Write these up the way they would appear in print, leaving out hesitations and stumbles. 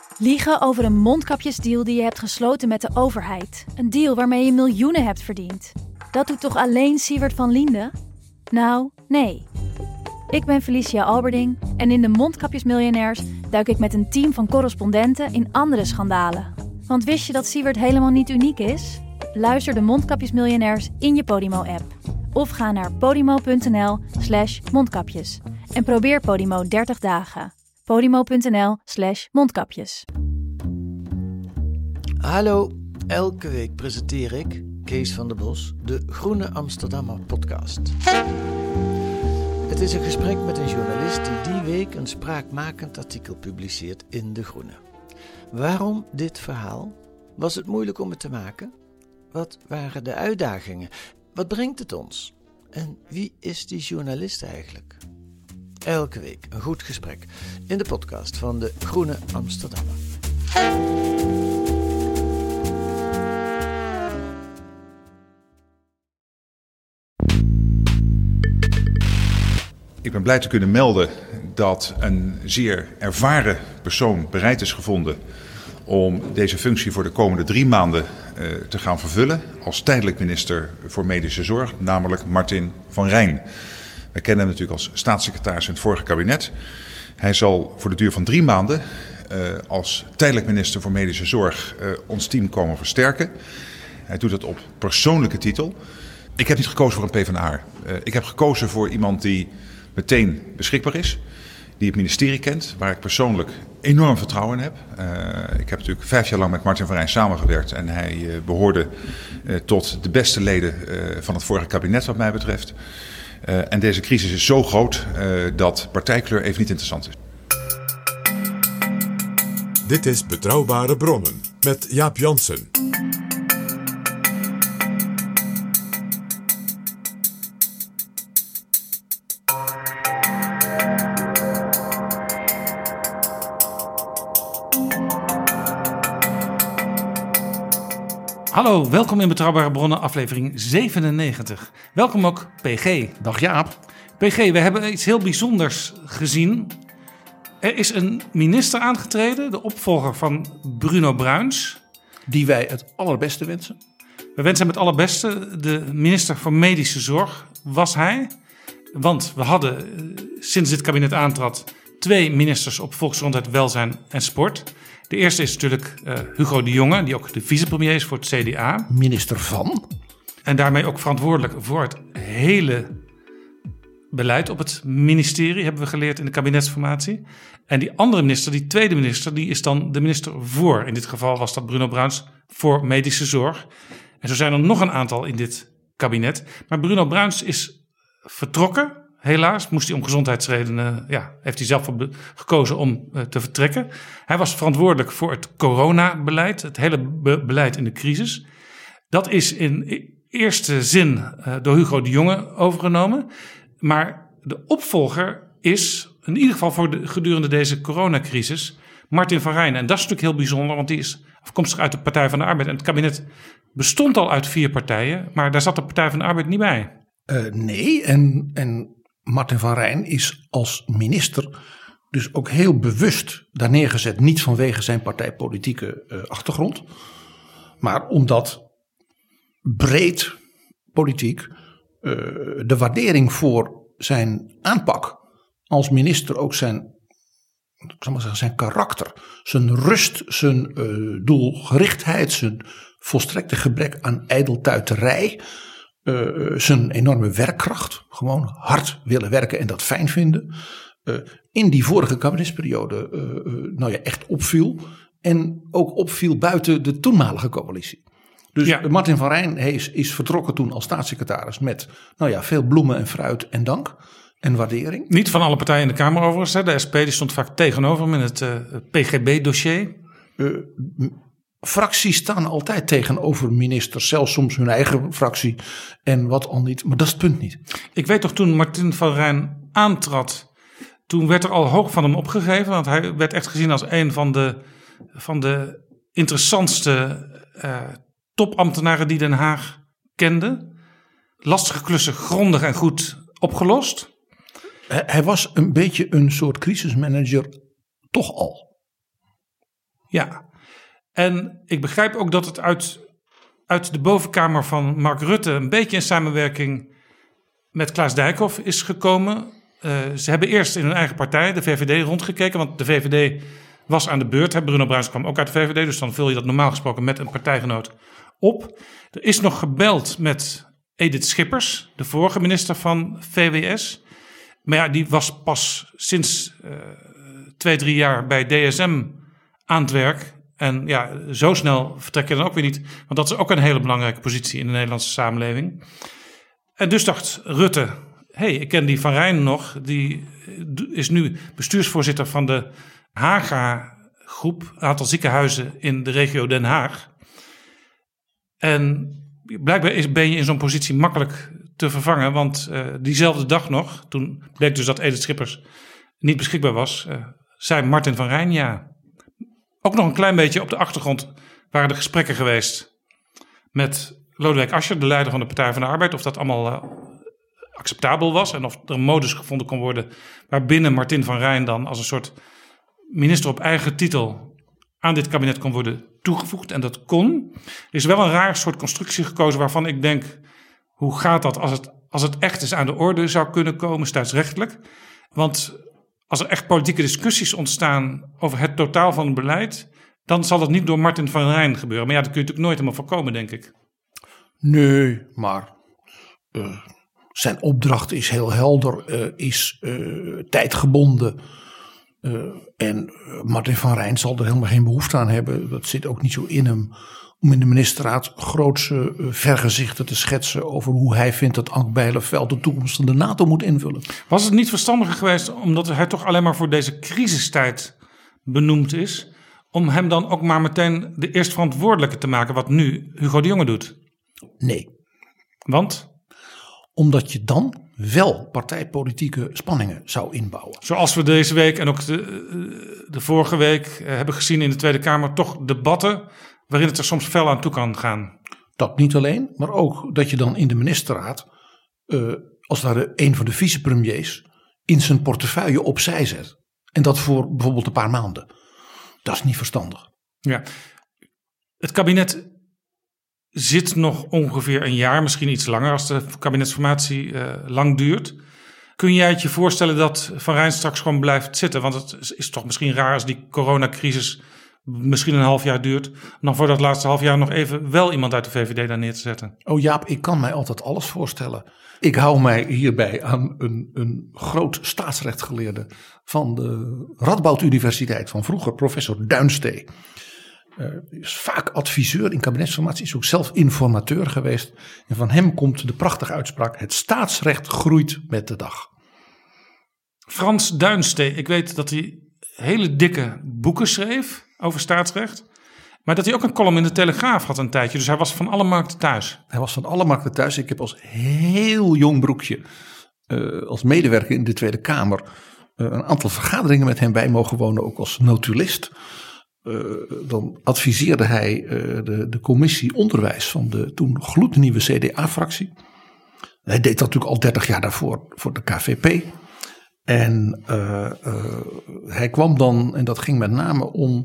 Liegen over een mondkapjesdeal die je hebt gesloten met de overheid. Een deal waarmee je miljoenen hebt verdiend. Dat doet toch alleen Siewert van Liende? Nou, nee. Ik ben Felicia Alberding en in de Mondkapjesmiljonairs duik ik met een team van correspondenten in andere schandalen. Want wist je dat Siewert helemaal niet uniek is? Luister de Mondkapjesmiljonairs in je Podimo-app. Of ga naar podimo.nl/mondkapjes. En probeer Podimo 30 dagen. Podimo.nl/mondkapjes. Hallo, elke week presenteer ik, Kees van der Bos, de Groene Amsterdammer podcast. Het is een gesprek met een journalist die week een spraakmakend artikel publiceert in De Groene. Waarom dit verhaal? Was het moeilijk om het te maken? Wat waren de uitdagingen? Wat brengt het ons? En wie is die journalist eigenlijk? Elke week een goed gesprek in de podcast van de Groene Amsterdammer. Ik ben blij te kunnen melden dat een zeer ervaren persoon bereid is gevonden om deze functie voor de komende 3 maanden te gaan vervullen als tijdelijk minister voor Medische Zorg, namelijk Martin van Rijn. We kennen hem natuurlijk als staatssecretaris in het vorige kabinet. Hij zal voor de duur van 3 maanden als tijdelijk minister voor Medische Zorg ons team komen versterken. Hij doet dat op persoonlijke titel. Ik heb niet gekozen voor een PvdA. Ik heb gekozen voor iemand die meteen beschikbaar is, die het ministerie kent, waar ik persoonlijk enorm vertrouwen in heb. Ik heb natuurlijk 5 jaar lang met Martin van Rijn samengewerkt en hij behoorde tot de beste leden van het vorige kabinet wat mij betreft. En deze crisis is zo groot dat partijkleur even niet interessant is. Dit is Betrouwbare Bronnen met Jaap Jansen. Hallo, welkom in Betrouwbare Bronnen, aflevering 97. Welkom ook PG. Dag Jaap. PG, we hebben iets heel bijzonders gezien. Er is een minister aangetreden, de opvolger van Bruno Bruins. Die wij het allerbeste wensen. We wensen hem het allerbeste. De minister voor Medische Zorg was hij. Want we hadden sinds dit kabinet aantrad 2 ministers op volksgezondheid, welzijn en sport. De eerste is natuurlijk Hugo de Jonge, die ook de vicepremier is voor het CDA. Minister van. En daarmee ook verantwoordelijk voor het hele beleid op het ministerie, hebben we geleerd in de kabinetsformatie. En die andere minister, die tweede minister, die is dan de minister voor. In dit geval was dat Bruno Bruins voor medische zorg. En zo zijn er nog een aantal in dit kabinet. Maar Bruno Bruins is vertrokken. Helaas moest hij om gezondheidsredenen, heeft hij zelf gekozen om te vertrekken. Hij was verantwoordelijk voor het coronabeleid, het hele beleid in de crisis. Dat is in eerste zin door Hugo de Jonge overgenomen. Maar de opvolger is, in ieder geval gedurende deze coronacrisis, Martin van Rijn. En dat is natuurlijk heel bijzonder, want die is afkomstig uit de Partij van de Arbeid. En het kabinet bestond al uit 4 partijen, maar daar zat de Partij van de Arbeid niet bij. Nee, en Martin van Rijn is als minister dus ook heel bewust daar neergezet. Niet vanwege zijn partijpolitieke achtergrond, maar omdat breed politiek de waardering voor zijn aanpak als minister ook zijn karakter, zijn rust, zijn doelgerichtheid, zijn volstrekte gebrek aan ijdeltuiterij, zijn enorme werkkracht, gewoon hard willen werken en dat fijn vinden, in die vorige kabinetsperiode echt opviel en ook opviel buiten de toenmalige coalitie. Dus Martin van Rijn is vertrokken toen als staatssecretaris met veel bloemen en fruit en dank en waardering. Niet van alle partijen in de Kamer overigens. De SP die stond vaak tegenover hem in het PGB-dossier. Fracties staan altijd tegenover ministers, zelfs soms hun eigen fractie en wat al niet. Maar dat is het punt niet. Ik weet toch, toen Martin van Rijn aantrad, toen werd er al hoog van hem opgegeven. Want hij werd echt gezien als een van de interessantste topambtenaren die Den Haag kende. Lastige klussen grondig en goed opgelost. Hij was een beetje een soort crisismanager toch al. Ja, en ik begrijp ook dat het uit de bovenkamer van Mark Rutte een beetje in samenwerking met Klaas Dijkhoff is gekomen. Ze hebben eerst in hun eigen partij, de VVD, rondgekeken, want de VVD was aan de beurt. Bruno Bruins kwam ook uit de VVD, dus dan vul je dat normaal gesproken met een partijgenoot op. Er is nog gebeld met Edith Schippers, de vorige minister van VWS. Maar ja, die was pas sinds 2-3 jaar bij DSM aan het werk. En ja, zo snel vertrek je dan ook weer niet. Want dat is ook een hele belangrijke positie in de Nederlandse samenleving. En dus dacht Rutte, ik ken die Van Rijn nog. Die is nu bestuursvoorzitter van de Haga-groep. Een aantal ziekenhuizen in de regio Den Haag. En blijkbaar ben je in zo'n positie makkelijk te vervangen. Want diezelfde dag nog, toen bleek dus dat Edith Schippers niet beschikbaar was, zei Martin van Rijn ja. Ook nog een klein beetje op de achtergrond waren er gesprekken geweest met Lodewijk Asscher, de leider van de Partij van de Arbeid. Of dat allemaal acceptabel was en of er een modus gevonden kon worden waarbinnen Martin van Rijn dan als een soort minister op eigen titel aan dit kabinet kon worden toegevoegd. En dat kon. Er is wel een raar soort constructie gekozen waarvan ik denk, hoe gaat dat als het echt eens aan de orde zou kunnen komen staatsrechtelijk? Want als er echt politieke discussies ontstaan over het totaal van het beleid, dan zal dat niet door Martin van Rijn gebeuren. Maar ja, dat kun je natuurlijk nooit helemaal voorkomen, denk ik. Nee, maar zijn opdracht is heel helder, is tijdgebonden. En Martin van Rijn zal er helemaal geen behoefte aan hebben. Dat zit ook niet zo in hem. Om in de ministerraad grootse vergezichten te schetsen over hoe hij vindt dat Ank Bijleveld de toekomst van de NATO moet invullen. Was het niet verstandiger geweest, omdat hij toch alleen maar voor deze crisistijd benoemd is, om hem dan ook maar meteen de eerstverantwoordelijke te maken, wat nu Hugo de Jonge doet? Nee. Want? Omdat je dan wel partijpolitieke spanningen zou inbouwen. Zoals we deze week en ook de vorige week hebben gezien in de Tweede Kamer, toch debatten waarin het er soms fel aan toe kan gaan. Dat niet alleen, maar ook dat je dan in de ministerraad, als daar een van de vicepremiers in zijn portefeuille opzij zet. En dat voor bijvoorbeeld een paar maanden. Dat is niet verstandig. Ja. Het kabinet zit nog ongeveer een jaar, misschien iets langer als de kabinetsformatie lang duurt. Kun jij het je voorstellen dat Van Rijn straks gewoon blijft zitten? Want het is toch misschien raar als die coronacrisis misschien een half jaar duurt, dan voor dat laatste half jaar nog even wel iemand uit de VVD daar neer te zetten. Oh Jaap, ik kan mij altijd alles voorstellen. Ik hou mij hierbij aan een groot staatsrechtgeleerde van de Radboud Universiteit van vroeger, professor Duinstee. Is vaak adviseur in kabinetsformatie, is ook zelf informateur geweest. En van hem komt de prachtige uitspraak: het staatsrecht groeit met de dag. Frans Duinstee, ik weet dat hij hele dikke boeken schreef over staatsrecht. Maar dat hij ook een column in de Telegraaf had een tijdje. Dus hij was van alle markten thuis. Hij was van alle markten thuis. Ik heb als heel jong broekje, als medewerker in de Tweede Kamer, een aantal vergaderingen met hem bij mogen wonen, ook als notulist. Dan adviseerde hij de commissie onderwijs van de toen gloednieuwe CDA-fractie. Hij deed dat natuurlijk al 30 jaar daarvoor voor de KVP. En hij kwam dan, en dat ging met name om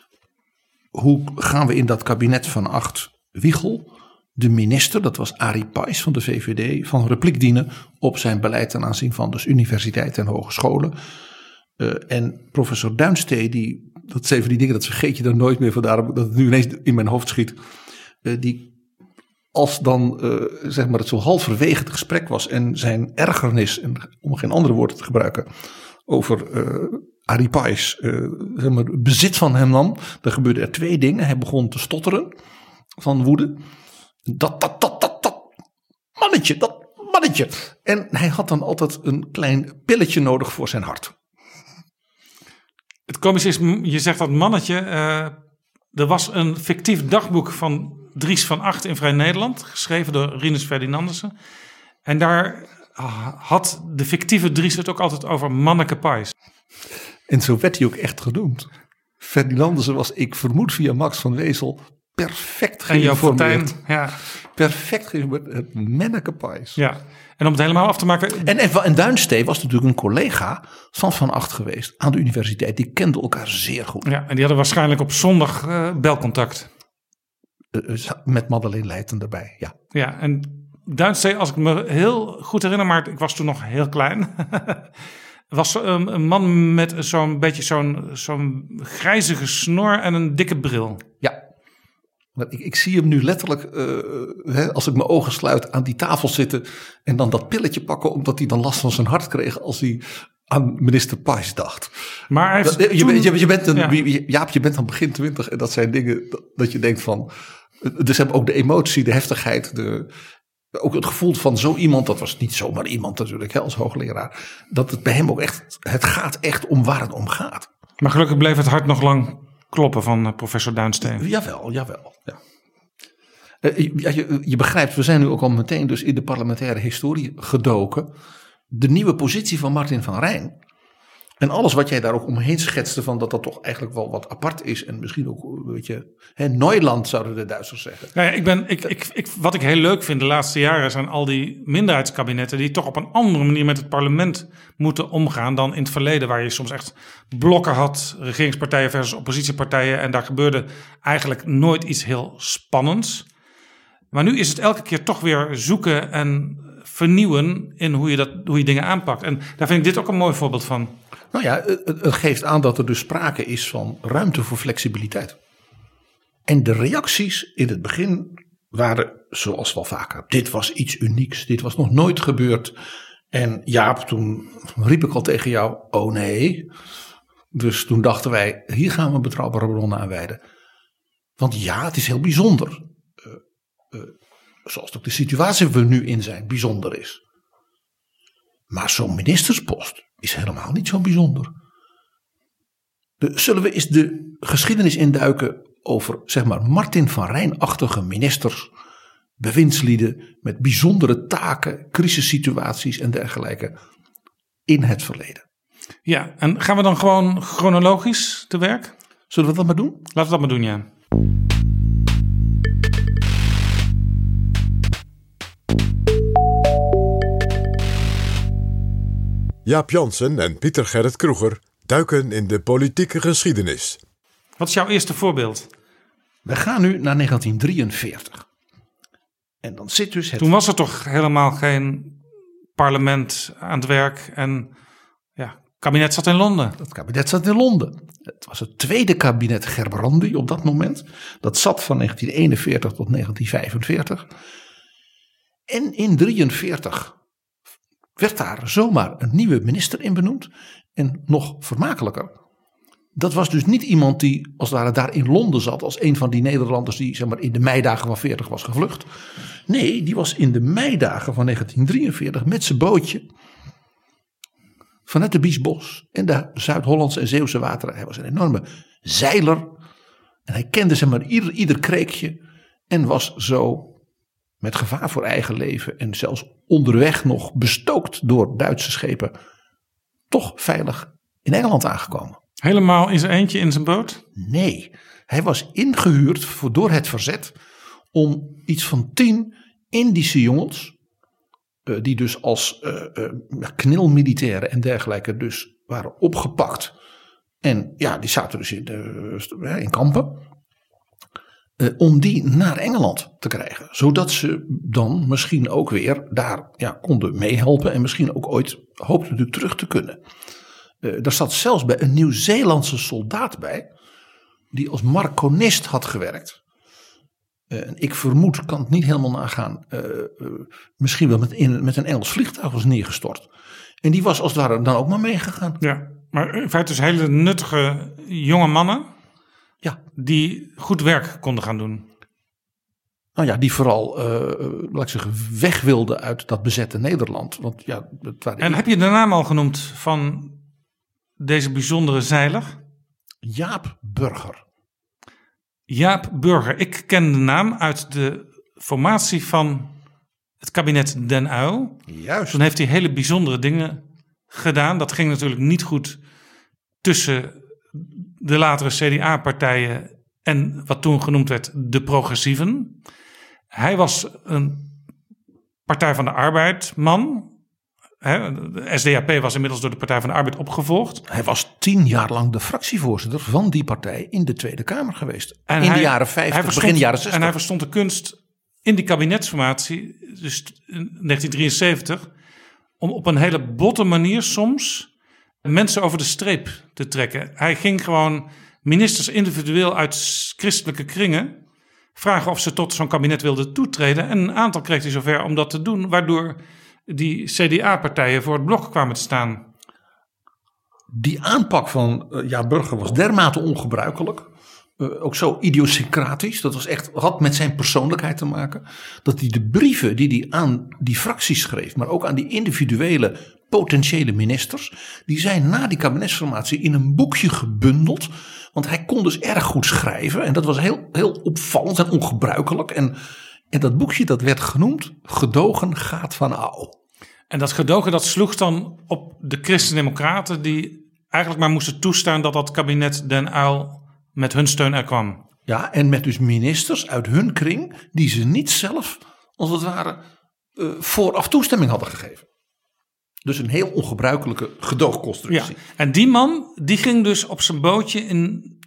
hoe gaan we in dat kabinet van 8 Wiegel, de minister, dat was Arie Pais van de VVD, van repliek dienen op zijn beleid ten aanzien van dus universiteiten en hogescholen. En professor Duinstee, dat zijn van die dingen, dat vergeet je dan nooit meer, vandaar dat het nu ineens in mijn hoofd schiet. Die als dan zeg maar het zo halverwege het gesprek was en zijn ergernis, en om geen andere woorden te gebruiken, over Arie Pais zeg maar, bezit van hem nam, dan gebeurde er 2 dingen. Hij begon te stotteren van woede. Dat mannetje. En hij had dan altijd een klein pilletje nodig voor zijn hart. Het komische is, je zegt dat mannetje. Er was een fictief dagboek van Dries van Acht in Vrij Nederland, geschreven door Rinus Ferdinandussen. En daar had de fictieve Dries het ook altijd over Manneke Pais. En zo werd hij ook echt genoemd. Ferdinandussen was, ik vermoed via Max van Wezel, perfect En Joop geïnformeerd. Fontijn, ja. Perfect geïnformeerd. Het Menneke-Pais. Ja. En om het helemaal af te maken. En Duinstee was natuurlijk een collega van Acht geweest aan de universiteit. Die kenden elkaar zeer goed. Ja, en die hadden waarschijnlijk op zondag belcontact. Met Madeleine Leijten erbij, ja. Ja, en Duinstee, als ik me heel goed herinner, maar ik was toen nog heel klein. Was een man met zo'n grijzige snor en een dikke bril. Ja. Ik zie hem nu letterlijk, als ik mijn ogen sluit, aan die tafel zitten. En dan dat pilletje pakken, omdat hij dan last van zijn hart kreeg als hij aan minister Pais dacht. Maar hij heeft Jaap, je bent dan begin 20 en dat zijn dingen dat je denkt van. Dus hebben ook de emotie, de heftigheid, ook het gevoel van zo iemand. Dat was niet zomaar iemand natuurlijk, als hoogleraar. Dat het bij hem ook echt, het gaat echt om waar het om gaat. Maar gelukkig bleef het hart nog lang kloppen van professor Duinstee. Jawel. Ja. Je begrijpt, we zijn nu ook al meteen dus in de parlementaire historie gedoken. De nieuwe positie van Martin van Rijn. En alles wat jij daar ook omheen schetste van dat toch eigenlijk wel wat apart is. En misschien ook, weet je, Neuland zouden de Duitsers zeggen. Nou ja, wat ik heel leuk vind de laatste jaren zijn al die minderheidskabinetten die toch op een andere manier met het parlement moeten omgaan dan in het verleden. Waar je soms echt blokken had, regeringspartijen versus oppositiepartijen. En daar gebeurde eigenlijk nooit iets heel spannends. Maar nu is het elke keer toch weer zoeken en vernieuwen in hoe je dingen aanpakt. En daar vind ik dit ook een mooi voorbeeld van. Nou ja, het geeft aan dat er dus sprake is van ruimte voor flexibiliteit. En de reacties in het begin waren zoals wel vaker. Dit was iets unieks, dit was nog nooit gebeurd. En Jaap, toen riep ik al tegen jou, oh nee. Dus toen dachten wij, hier gaan we betrouwbare bronnen aan wijden. Want ja, het is heel bijzonder. Zoals ook de situatie waar we nu in zijn bijzonder is. Maar zo'n ministerspost is helemaal niet zo bijzonder. Zullen we eens de geschiedenis induiken over, zeg maar, Martin van Rijn-achtige ministers, bewindslieden met bijzondere taken, crisissituaties en dergelijke in het verleden. Ja, en gaan we dan gewoon chronologisch te werk? Zullen we dat maar doen? Laten we dat maar doen, ja. Jaap Jansen en Pieter Gerrit Kroeger duiken in de politieke geschiedenis. Wat is jouw eerste voorbeeld? We gaan nu naar 1943. En dan zit dus het... Toen was er toch helemaal geen parlement aan het werk en ja, het kabinet zat in Londen. Het kabinet zat in Londen. Het was het tweede kabinet Gerbrandy op dat moment. Dat zat van 1941 tot 1945. En in 1943 werd daar zomaar een nieuwe minister in benoemd. En nog vermakelijker. Dat was dus niet iemand die als het ware daar in Londen zat. Als een van die Nederlanders die, zeg maar, in de meidagen van 40 was gevlucht. Nee, die was in de meidagen van 1943 met zijn bootje vanuit de Biesbos en de Zuid-Hollandse en Zeeuwse wateren. Hij was een enorme zeiler. En hij kende, zeg maar, ieder kreekje. En was zo met gevaar voor eigen leven en zelfs onderweg nog bestookt door Duitse schepen toch veilig in Engeland aangekomen. Helemaal in zijn eentje in zijn boot? Nee, hij was ingehuurd door het verzet om iets van 10 Indische jongens, die dus als knilmilitairen en dergelijke dus waren opgepakt. En ja, die zaten dus in kampen. Om die naar Engeland te krijgen. Zodat ze dan misschien ook weer daar konden meehelpen. En misschien ook ooit hoopten natuurlijk terug te kunnen. Daar zat zelfs bij een Nieuw-Zeelandse soldaat bij. Die als marconist had gewerkt. Ik vermoed, kan het niet helemaal nagaan. Misschien wel met een Engels vliegtuig was neergestort. En die was als het ware dan ook maar meegegaan. Ja, maar in feite dus hele nuttige jonge mannen. Ja. Die goed werk konden gaan doen. Nou ja, die vooral, laat ik zeggen, weg wilden uit dat bezette Nederland. Want ja, en heb je de naam al genoemd van deze bijzondere zeiler? Jaap Burger. Jaap Burger. Ik ken de naam uit de formatie van het kabinet Den Uyl. Juist. Toen heeft hij hele bijzondere dingen gedaan. Dat ging natuurlijk niet goed tussen de latere CDA-partijen en wat toen genoemd werd de progressieven. Hij was een Partij van de Arbeid man. De SDAP was inmiddels door de Partij van de Arbeid opgevolgd. Hij was 10 jaar lang de fractievoorzitter van die partij in de Tweede Kamer geweest. En in de jaren 50, begin jaren 60. En hij verstond de kunst in die kabinetsformatie, dus in 1973, om op een hele botte manier soms mensen over de streep te trekken. Hij ging gewoon ministers individueel uit christelijke kringen vragen of ze tot zo'n kabinet wilden toetreden. En een aantal kreeg hij zover om dat te doen, waardoor die CDA-partijen voor het blok kwamen te staan. Die aanpak van Jaap Burger was dermate ongebruikelijk. Ook zo idiosyncratisch. Dat was echt, had met zijn persoonlijkheid te maken. Dat hij de brieven die hij aan die fracties schreef, maar ook aan die individuele potentiële ministers, die zijn na die kabinetsformatie in een boekje gebundeld. Want hij kon dus erg goed schrijven. En dat was heel opvallend en ongebruikelijk. En dat boekje dat werd genoemd Gedogen gaat van Au. En dat gedogen dat sloeg dan op de Christen-Democraten, die eigenlijk maar moesten toestaan dat dat kabinet Den Uyl met hun steun er kwam. Ja, en met dus ministers uit hun kring die ze niet zelf, als het ware, vooraf toestemming hadden gegeven. Dus een heel ongebruikelijke gedoogconstructie. Ja, en die man die ging dus op zijn bootje in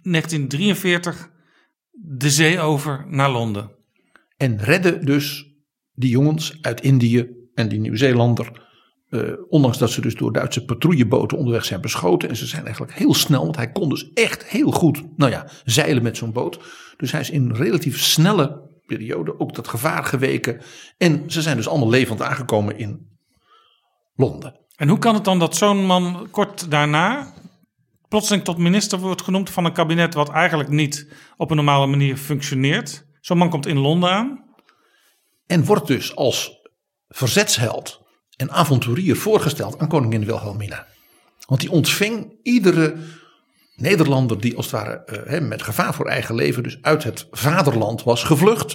1943 de zee over naar Londen. En redde dus die jongens uit Indië en die Nieuw-Zeelander. Ondanks dat ze dus door Duitse patrouilleboten onderweg zijn beschoten. En ze zijn eigenlijk heel snel, want hij kon dus echt heel goed zeilen met zo'n boot. Dus hij is in een relatief snelle periode ook dat gevaar geweken. En ze zijn dus allemaal levend aangekomen in Londen. En hoe kan het dan dat zo'n man kort daarna plotseling tot minister wordt genoemd van een kabinet wat eigenlijk niet op een normale manier functioneert? Zo'n man komt in Londen aan. En wordt dus als verzetsheld en avonturier voorgesteld aan koningin Wilhelmina. Want die ontving iedere Nederlander die als het ware met gevaar voor eigen leven dus uit het vaderland was gevlucht.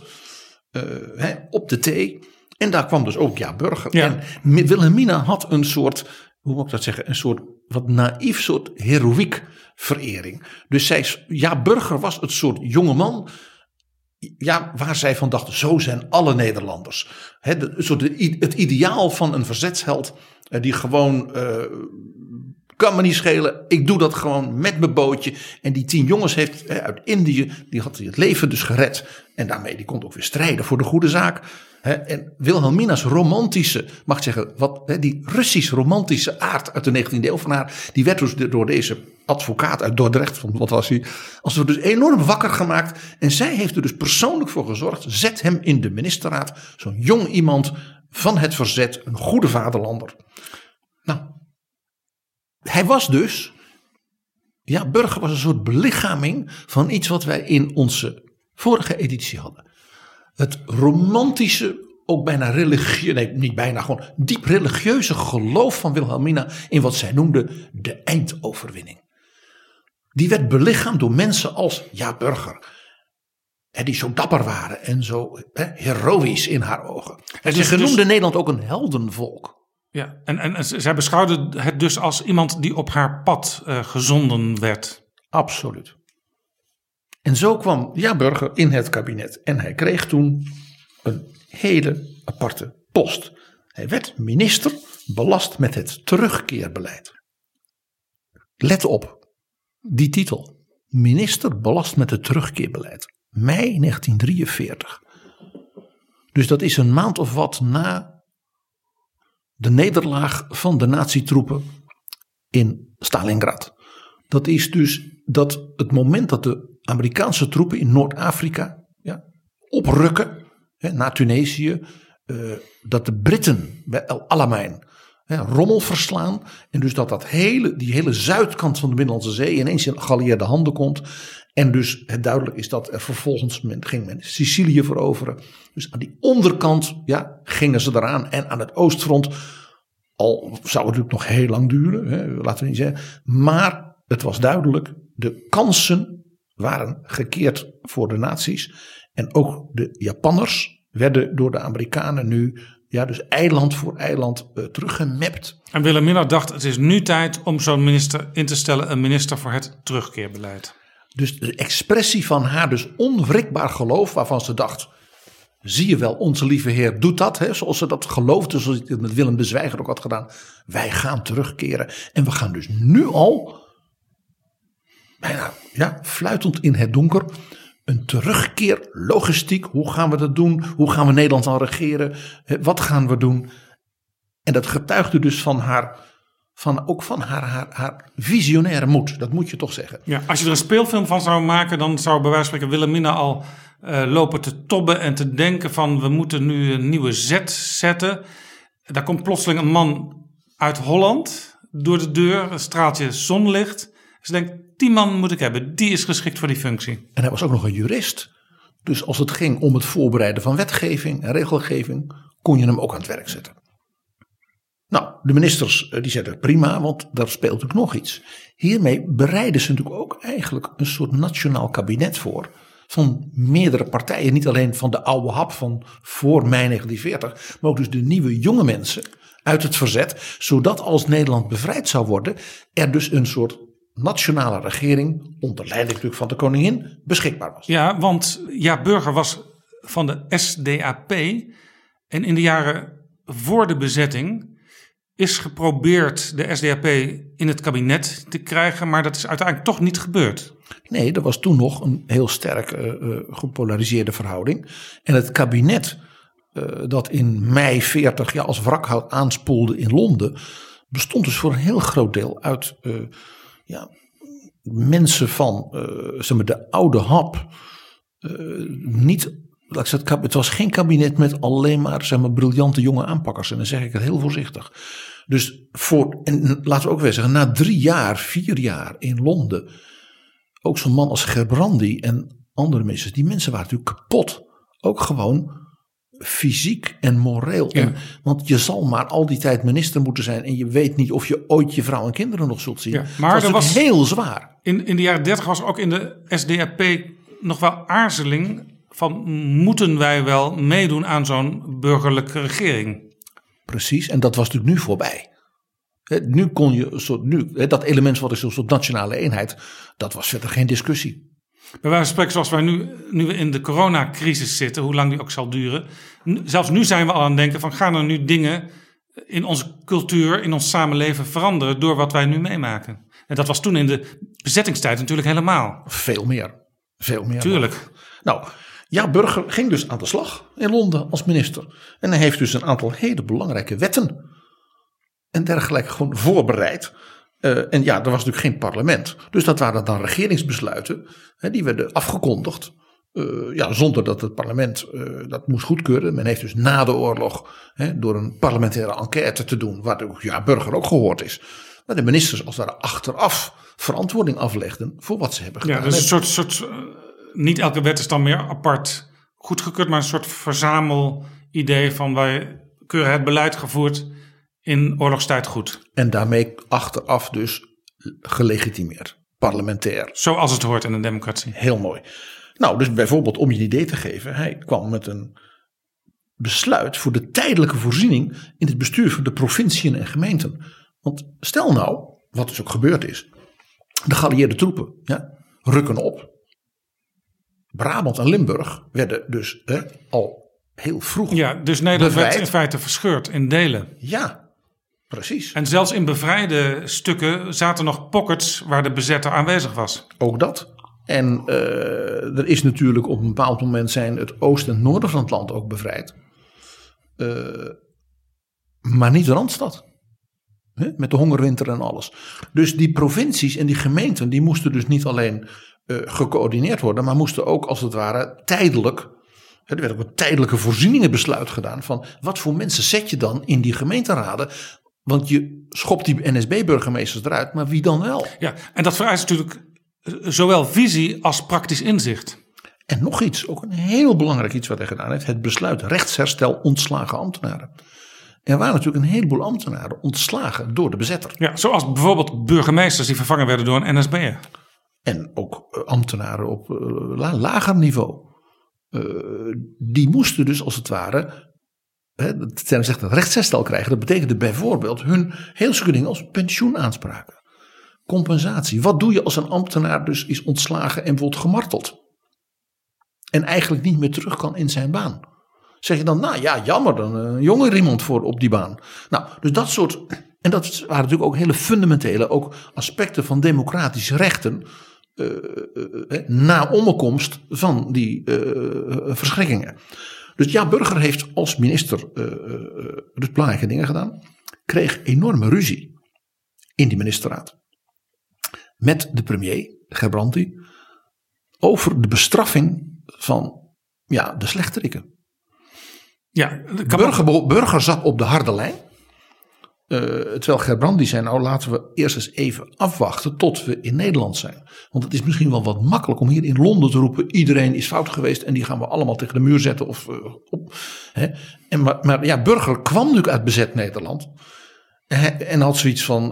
Op de thee. En daar kwam dus ook Jaap Burger. Ja. En Wilhelmina had een soort, hoe moet ik dat zeggen, een soort wat naïef soort heroïek verering. Dus Jaap Burger was het soort jongeman, ja, waar zij van dachten, zo zijn alle Nederlanders. Het ideaal van een verzetsheld die gewoon, kan me niet schelen, ik doe dat gewoon met mijn bootje. En die 10 jongens heeft uit Indië, die had het leven dus gered. En daarmee die kon ook weer strijden voor de goede zaak. En Wilhelmina's romantische, mag ik zeggen, die Russisch-romantische aard uit de 19e eeuw van haar, die werd dus door deze advocaat uit Dordrecht, wat was hij, als we dus enorm wakker gemaakt. En zij heeft er dus persoonlijk voor gezorgd, zet hem in de ministerraad, zo'n jong iemand van het verzet, een goede vaderlander. Nou, hij was dus, ja, Burger was een soort belichaming van iets wat wij in onze vorige editie hadden. Het romantische, ook bijna niet bijna, gewoon diep religieuze geloof van Wilhelmina in wat zij noemde de eindoverwinning. Die werd belichaamd door mensen als Jaap Burger. Die zo dapper waren en zo heroïs in haar ogen. Ze noemde Nederland ook een heldenvolk. Ja, en zij beschouwde het dus als iemand die op haar pad gezonden werd. Absoluut. En zo kwam Jaap Burger in het kabinet. En hij kreeg toen een hele aparte post. Hij werd minister belast met het terugkeerbeleid. Let op, die titel. Minister belast met het terugkeerbeleid. Mei 1943. Dus dat is een maand of wat na de nederlaag van de nazi-troepen in Stalingrad. Dat is dus het moment dat de Amerikaanse troepen in Noord-Afrika oprukken naar Tunesië. Dat de Britten bij El Alamein rommel verslaan. En dus die hele zuidkant van de Middellandse Zee ineens in geallieerde handen komt. En dus het duidelijk is dat er vervolgens ging men Sicilië veroveren. Dus aan die onderkant gingen ze eraan. En aan het oostfront, al zou het natuurlijk nog heel lang duren. Laten we niet zeggen. Maar het was duidelijk, de kansen waren gekeerd voor de nazi's. En ook de Japanners werden door de Amerikanen nu dus eiland voor eiland teruggemapt. En Wilhelmina dacht, het is nu tijd om zo'n minister in te stellen, een minister voor het terugkeerbeleid. Dus de expressie van haar dus onwrikbaar geloof, waarvan ze dacht, zie je wel, onze lieve Heer doet dat, hè, zoals ze dat geloofde, zoals hij het met Willem de Zwijger ook had gedaan. Wij gaan terugkeren en we gaan dus nu al, bijna fluitend in het donker, een terugkeer, logistiek, hoe gaan we dat doen? Hoe gaan we Nederland dan regeren? Wat gaan we doen? En dat getuigde dus van haar visionaire moed. Dat moet je toch zeggen. Ja, als je er een speelfilm van zou maken, dan zou bij wijze van spreken Wilhelmina al lopen te tobben en te denken van we moeten nu een nieuwe zet zetten. Daar komt plotseling een man uit Holland door de deur, een straaltje zonlicht. Ze denkt, die man moet ik hebben, die is geschikt voor die functie. En hij was ook nog een jurist. Dus als het ging om het voorbereiden van wetgeving en regelgeving, kon je hem ook aan het werk zetten. Nou, de ministers die zeiden prima, want daar speelt natuurlijk nog iets. Hiermee bereiden ze natuurlijk ook eigenlijk een soort nationaal kabinet voor. Van meerdere partijen, niet alleen van de oude hap van voor mei 1940, maar ook dus de nieuwe jonge mensen uit het verzet. Zodat als Nederland bevrijd zou worden, er dus een soort nationale regering, onder leiding natuurlijk van de koningin, beschikbaar was. Ja, want Burger was van de SDAP en in de jaren voor de bezetting is geprobeerd de SDAP in het kabinet te krijgen, maar dat is uiteindelijk toch niet gebeurd. Nee, er was toen nog een heel sterk gepolariseerde verhouding. En het kabinet dat in mei 40 als wrakhout aanspoelde in Londen, bestond dus voor een heel groot deel uit mensen van de oude hap. Het was geen kabinet met alleen maar briljante jonge aanpakkers. En dan zeg ik het heel voorzichtig. Dus en laten we ook weer zeggen, na 4 jaar in Londen, ook zo'n man als Gerbrandy en andere mensen, die mensen waren natuurlijk kapot. Ook gewoon fysiek en moreel. Ja. Want je zal maar al die tijd minister moeten zijn en je weet niet of je ooit je vrouw en kinderen nog zult zien. Ja, maar dat was heel zwaar. In de jaren 30 was ook in de SDAP nog wel aarzeling van moeten wij wel meedoen aan zo'n burgerlijke regering? Precies, en dat was natuurlijk nu voorbij. Nu kon je dat element wat is een soort nationale eenheid, dat was verder geen discussie. Bij wijze van spreken, zoals wij nu we in de coronacrisis zitten, hoe lang die ook zal duren. Zelfs nu zijn we al aan het denken van gaan er nu dingen in onze cultuur, in ons samenleven veranderen door wat wij nu meemaken. En dat was toen in de bezettingstijd natuurlijk helemaal. Veel meer. Tuurlijk. Nou, Burger ging dus aan de slag in Londen als minister. En hij heeft dus een aantal hele belangrijke wetten en dergelijke gewoon voorbereid. En er was natuurlijk geen parlement. Dus dat waren dan regeringsbesluiten. Die werden afgekondigd. Zonder dat het parlement dat moest goedkeuren. Men heeft dus na de oorlog door een parlementaire enquête te doen, waar de Burger ook gehoord is. Maar de ministers als daar achteraf verantwoording aflegden voor wat ze hebben gedaan. Ja, dus een soort niet elke wet is dan meer apart goedgekeurd, maar een soort verzamelidee van wij keuren het beleid gevoerd in oorlogstijd goed. En daarmee achteraf dus gelegitimeerd, parlementair. Zoals het hoort in een democratie. Heel mooi. Nou, dus bijvoorbeeld om je een idee te geven, hij kwam met een besluit voor de tijdelijke voorziening in het bestuur van de provinciën en gemeenten. Want stel nou, wat dus ook gebeurd is, de geallieerde troepen rukken op. Brabant en Limburg werden dus al heel vroeg dus Nederland bevrijd. werd in feite verscheurd in delen. Ja, precies. En zelfs in bevrijde stukken zaten nog pockets waar de bezetter aanwezig was. Ook dat. En er is natuurlijk op een bepaald moment zijn het oosten en het noorden van het land ook bevrijd. Maar niet de Randstad. Met de hongerwinter en alles. Dus die provincies en die gemeenten die moesten dus niet alleen gecoördineerd worden, maar moesten ook als het ware tijdelijk. Er werd ook een tijdelijke voorzieningenbesluit gedaan van wat voor mensen zet je dan in die gemeenteraden. Want je schopt die NSB-burgemeesters eruit, maar wie dan wel? Ja, en dat vereist natuurlijk zowel visie als praktisch inzicht. En nog iets, ook een heel belangrijk iets wat hij gedaan heeft. Het besluit rechtsherstel ontslagen ambtenaren. Er waren natuurlijk een heleboel ambtenaren ontslagen door de bezetter. Ja, zoals bijvoorbeeld burgemeesters die vervangen werden door een NSB'er. En ook ambtenaren op lager niveau. Die moesten dus als het ware het rechtsherstel krijgen. Dat betekende bijvoorbeeld hun heel dingen als pensioenaanspraken. compensatie. Wat doe je als een ambtenaar dus is ontslagen en wordt gemarteld? En eigenlijk niet meer terug kan in zijn baan. Zeg je dan, nou ja, jammer, dan een jonger iemand voor op die baan. Nou, dus dat soort, en dat waren natuurlijk ook hele fundamentele ook aspecten van democratische rechten na omkomst van die verschrikkingen. Dus ja, Burger heeft als minister dus belangrijke dingen gedaan. Kreeg enorme ruzie in die ministerraad. Met de premier, Gerbrandy, over de bestraffing van de slechterikken. Ja, Burger zat op de harde lijn. Terwijl Gerbrandy zei, nou laten we eerst eens even afwachten tot we in Nederland zijn. Want het is misschien wel wat makkelijk om hier in Londen te roepen, iedereen is fout geweest en die gaan we allemaal tegen de muur zetten. Maar Burger kwam natuurlijk uit bezet Nederland. En had zoiets van,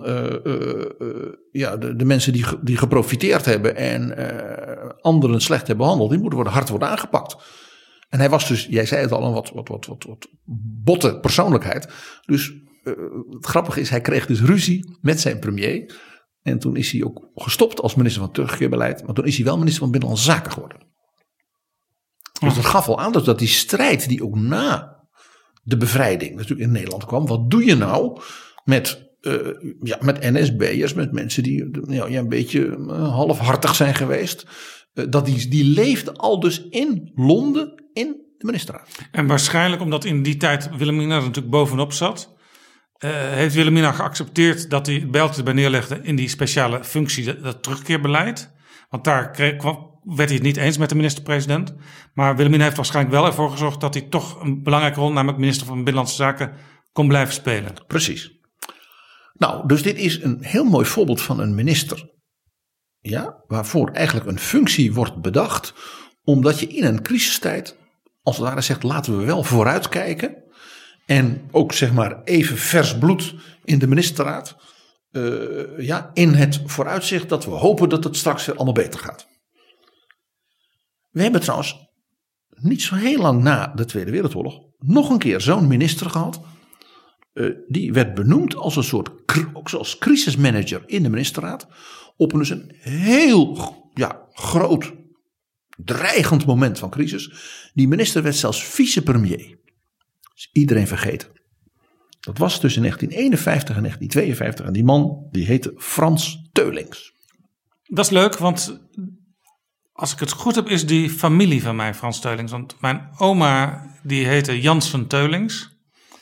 de mensen die geprofiteerd hebben en anderen slecht hebben behandeld, die moeten hard worden aangepakt. En hij was dus, jij zei het al, een wat botte persoonlijkheid. Dus het grappige is, hij kreeg dus ruzie met zijn premier. En toen is hij ook gestopt als minister van Terugkeerbeleid. Maar toen is hij wel minister van Binnenlandse Zaken geworden. Dus dat gaf al aan dat die strijd die ook na de bevrijding natuurlijk in Nederland kwam. Wat doe je nou met NSB'ers, met mensen die een beetje halfhartig zijn geweest. Die leefde al dus in Londen in de ministerraad. En waarschijnlijk omdat in die tijd Wilhelmina er natuurlijk bovenop zat. Heeft Wilhelmina geaccepteerd dat hij het bijltje bij neerlegde in die speciale functie, dat terugkeerbeleid. Want daar werd hij het niet eens met de minister-president. Maar Wilhelmina heeft waarschijnlijk wel ervoor gezorgd dat hij toch een belangrijke rol, namelijk minister van Binnenlandse Zaken, kon blijven spelen. Precies. Nou, dus dit is een heel mooi voorbeeld van een minister. Ja, waarvoor eigenlijk een functie wordt bedacht. Omdat je in een crisistijd, als het ware zegt, laten we wel vooruitkijken. En ook zeg maar even vers bloed in de ministerraad. In het vooruitzicht dat we hopen dat het straks weer allemaal beter gaat. We hebben trouwens niet zo heel lang na de Tweede Wereldoorlog nog een keer zo'n minister gehad. Die werd benoemd als een soort als crisismanager in de ministerraad. Op een heel groot dreigend moment van crisis. Die minister werd zelfs vicepremier. Is iedereen vergeten. Dat was tussen 1951 en 1952. En die man die heette Frans Teulings. Dat is leuk, want als ik het goed heb is die familie van mij Frans Teulings. Want mijn oma die heette Jansen Teulings.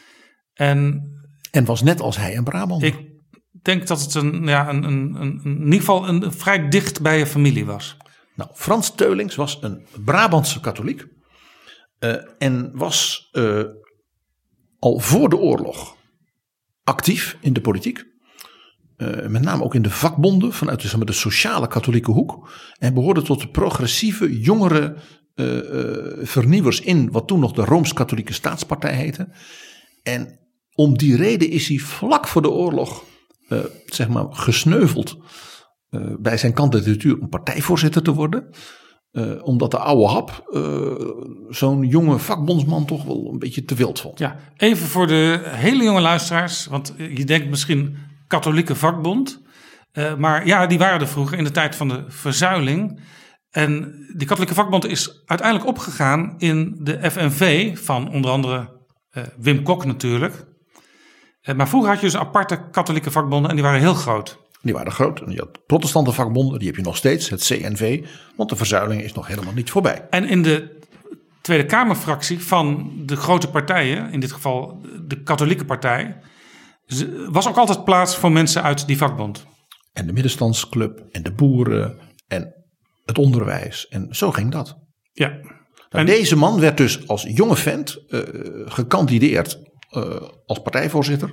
En was net als hij een Brabander. Ik denk dat het in ieder geval een vrij dicht bij je familie was. Nou, Frans Teulings was een Brabantse katholiek. En was al voor de oorlog actief in de politiek. Met name ook in de vakbonden vanuit de sociale katholieke hoek. En behoorde tot de progressieve jongere vernieuwers in wat toen nog de Rooms-Katholieke Staatspartij heette. En om die reden is hij vlak voor de oorlog gesneuveld bij zijn kandidatuur om partijvoorzitter te worden. Omdat de oude hap zo'n jonge vakbondsman toch wel een beetje te wild vond. Ja, even voor de hele jonge luisteraars. Want je denkt misschien katholieke vakbond. Maar ja, die waren er vroeger in de tijd van de verzuiling. En die katholieke vakbond is uiteindelijk opgegaan in de FNV van onder andere Wim Kok natuurlijk. Maar vroeger had je dus aparte katholieke vakbonden en die waren heel groot. Die waren groot. En je had protestante vakbonden, die heb je nog steeds, het CNV. Want de verzuiling is nog helemaal niet voorbij. En in de Tweede Kamerfractie van de grote partijen, in dit geval de katholieke partij, was ook altijd plaats voor mensen uit die vakbond. En de middenstandsclub en de boeren en het onderwijs. En zo ging dat. Ja. En deze man werd dus als jonge vent gekandideerd als partijvoorzitter.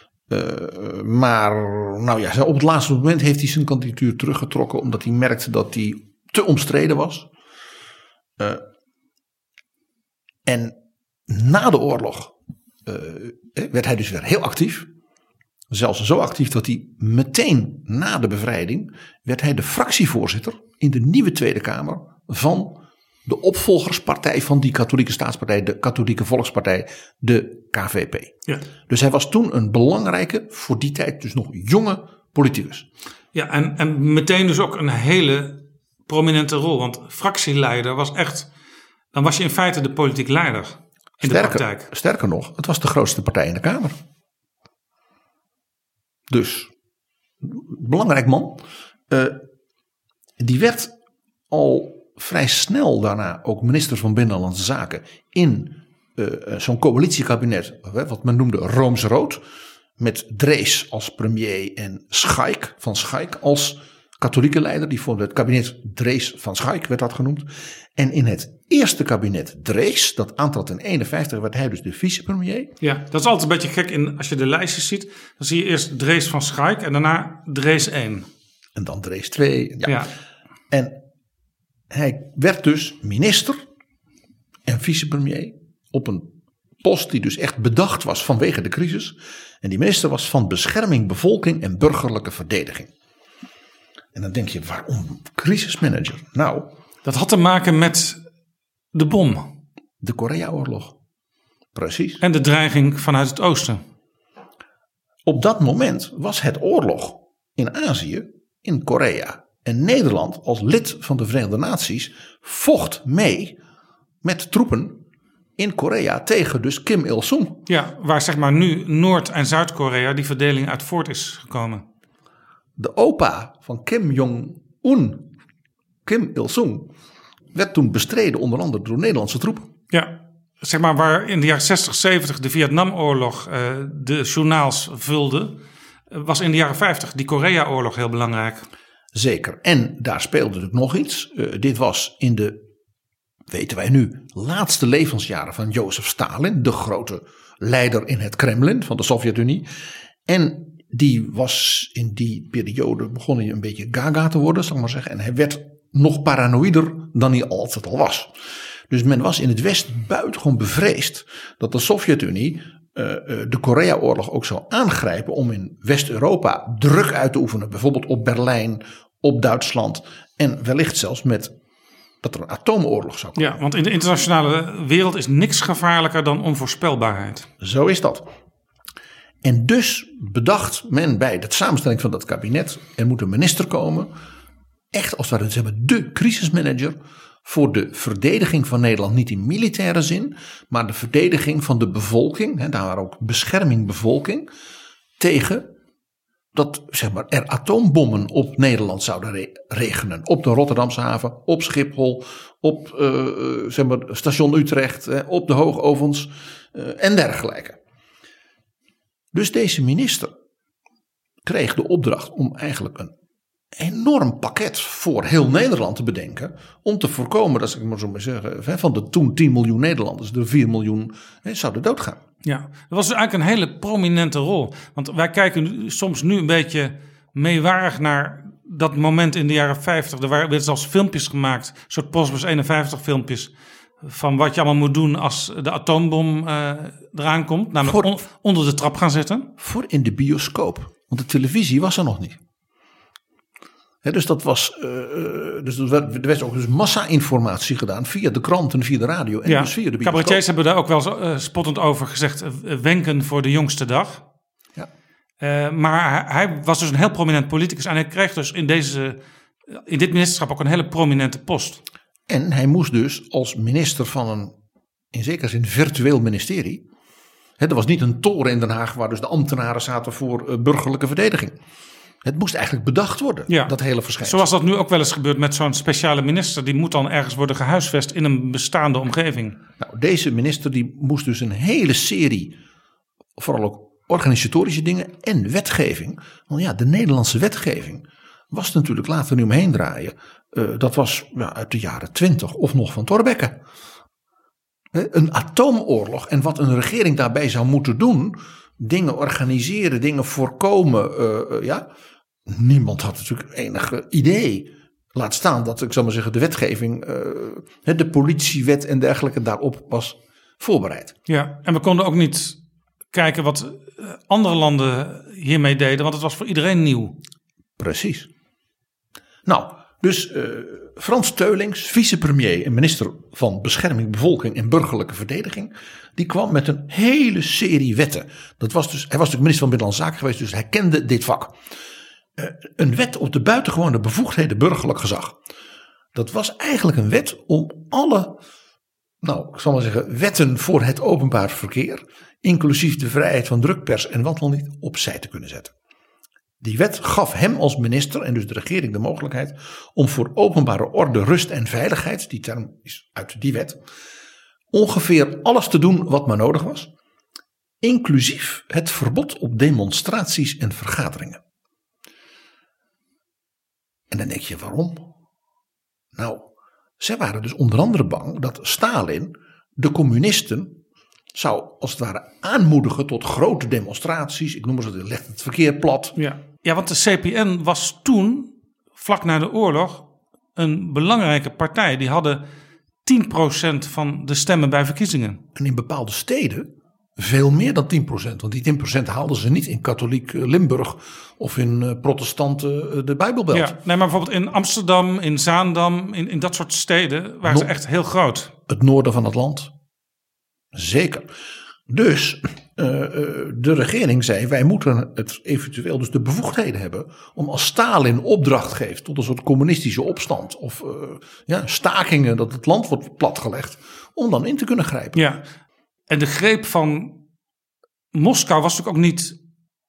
Maar op het laatste moment heeft hij zijn kandidatuur teruggetrokken. Omdat hij merkte dat hij te omstreden was. En na de oorlog werd hij dus weer heel actief. Zelfs zo actief dat hij meteen na de bevrijding werd hij de fractievoorzitter in de nieuwe Tweede Kamer van de opvolgerspartij van die katholieke staatspartij, de katholieke volkspartij, de KVP. Ja. Dus hij was toen een belangrijke, voor die tijd dus nog jonge politicus. Ja, en meteen dus ook een hele prominente rol. Want fractieleider was echt... Dan was je in feite de politiek leider in de praktijk. Sterker nog, het was de grootste partij in de Kamer. Dus, belangrijk man. Die werd al vrij snel daarna ook minister van Binnenlandse Zaken in zo'n coalitiekabinet, wat men noemde Roomsrood, met Drees als premier en Schaik van Schaik als katholieke leider. Die vormde het kabinet Drees van Schaik, werd dat genoemd. En in het eerste kabinet Drees, dat aantrad in 1951, werd hij dus de vicepremier. Ja, dat is altijd een beetje gek. Als je de lijstjes ziet, dan zie je eerst Drees van Schaik en daarna Drees 1. En dan Drees 2. Ja. En hij werd dus minister en vicepremier op een post die dus echt bedacht was vanwege de crisis. En die minister was van Bescherming, Bevolking en Burgerlijke Verdediging. En dan denk je, waarom crisismanager? Nou, dat had te maken met de bom. De Korea-oorlog. Precies. En de dreiging vanuit het oosten. Op dat moment was het oorlog in Azië, in Korea. En Nederland als lid van de Verenigde Naties vocht mee met troepen in Korea tegen dus Kim Il-sung. Ja, waar zeg maar nu Noord- en Zuid-Korea die verdeling uit voort is gekomen. De opa van Kim Jong-un, Kim Il-sung, werd toen bestreden onder andere door Nederlandse troepen. Ja, zeg maar waar in de jaren 60, 70 de Vietnamoorlog de journaals vulde, was in de jaren 50 die Korea-oorlog heel belangrijk. Zeker. En daar speelde natuurlijk nog iets. Dit was in de, weten wij nu, laatste levensjaren van Jozef Stalin, de grote leider in het Kremlin van de Sovjet-Unie. En die was in die periode, begon hij een beetje gaga te worden, zal ik maar zeggen. En hij werd nog paranoïder dan hij altijd al was. Dus men was in het Westen buitengewoon bevreesd dat de Sovjet-Unie de Korea-oorlog ook zou aangrijpen om in West-Europa druk uit te oefenen. Bijvoorbeeld op Berlijn, op Duitsland en wellicht zelfs met dat er een atoomoorlog zou komen. Ja, want in de internationale wereld is niks gevaarlijker dan onvoorspelbaarheid. Zo is dat. En dus bedacht men bij de samenstelling van dat kabinet, er moet een minister komen, echt als het ware de crisismanager voor de verdediging van Nederland, niet in militaire zin, maar de verdediging van de bevolking, daar ook bescherming bevolking, tegen dat zeg maar, er atoombommen op Nederland zouden regenen. Op de Rotterdamse haven, op Schiphol, op zeg maar, station Utrecht, op de hoogovens en dergelijke. Dus deze minister kreeg de opdracht om eigenlijk een enorm pakket voor heel Nederland te bedenken. Om te voorkomen, dat ik maar zo maar zeggen, van de toen 10 miljoen Nederlanders, er 4 miljoen zouden doodgaan. Ja, dat was dus eigenlijk een hele prominente rol. Want wij kijken soms nu een beetje meewarig naar dat moment in de jaren 50. Er werden zelfs filmpjes gemaakt, een soort Postbus 51 filmpjes, van wat je allemaal moet doen als de atoombom eraan komt. Namelijk onder de trap gaan zitten. Voor in de bioscoop, want de televisie was er nog niet. Dus dat was, dus er werd ook dus massa-informatie gedaan via de kranten, via de radio en dus via de bioscoop. Cabaretiers hebben daar ook wel spottend over gezegd, wenken voor de jongste dag. Ja. Maar hij was dus een heel prominent politicus en hij kreeg dus in dit ministerschap ook een hele prominente post. En hij moest dus als minister van een, in zekere zin, virtueel ministerie. Er was niet een toren in Den Haag waar dus de ambtenaren zaten voor burgerlijke verdediging. Het moest eigenlijk bedacht worden, dat hele verschijnsel. Zoals dat nu ook wel eens gebeurt met zo'n speciale minister. Die moet dan ergens worden gehuisvest in een bestaande omgeving. Nou, deze minister die moest dus een hele serie, vooral ook organisatorische dingen en wetgeving. Want ja, de Nederlandse wetgeving was natuurlijk, laten we nu omheen draaien. Dat was uit de jaren 20 of nog van Thorbecke. Een atoomoorlog en wat een regering daarbij zou moeten doen. Dingen organiseren, dingen voorkomen. Niemand had natuurlijk enig idee. Laat staan dat, ik zal maar zeggen, de wetgeving, de politiewet en dergelijke daarop was voorbereid. Ja, en we konden ook niet kijken wat andere landen hiermee deden, want het was voor iedereen nieuw. Precies. Nou, dus Frans Teulings, vicepremier en minister van Bescherming, Bevolking en Burgerlijke Verdediging, die kwam met een hele serie wetten. Hij was natuurlijk minister van Binnenlandse Zaken geweest, dus hij kende dit vak. een wet op de buitengewone bevoegdheden burgerlijk gezag. Dat was eigenlijk een wet om alle, ik zal maar zeggen, wetten voor het openbaar verkeer, inclusief de vrijheid van drukpers en wat dan niet, opzij te kunnen zetten. Die wet gaf hem als minister en dus de regering de mogelijkheid om voor openbare orde, rust en veiligheid, die term is uit die wet, ongeveer alles te doen wat maar nodig was, inclusief het verbod op demonstraties en vergaderingen. En dan denk je, waarom? Nou, zij waren dus onder andere bang dat Stalin de communisten zou als het ware aanmoedigen tot grote demonstraties. Ik noem het, legt het verkeer plat. Ja, want de CPN was toen, vlak na de oorlog, een belangrijke partij. Die hadden 10% van de stemmen bij verkiezingen. En in bepaalde steden veel meer dan 10%. Want die 10% haalden ze niet in katholiek Limburg of in protestanten de Bijbelbelt. Ja, nee, maar bijvoorbeeld in Amsterdam, in Zaandam, in dat soort steden waren ze echt heel groot. Het noorden van het land. Zeker. Dus de regering zei, wij moeten het eventueel dus de bevoegdheden hebben om als Stalin opdracht geeft tot een soort communistische opstand of stakingen, dat het land wordt platgelegd, om dan in te kunnen grijpen. Ja, en de greep van Moskou was natuurlijk ook niet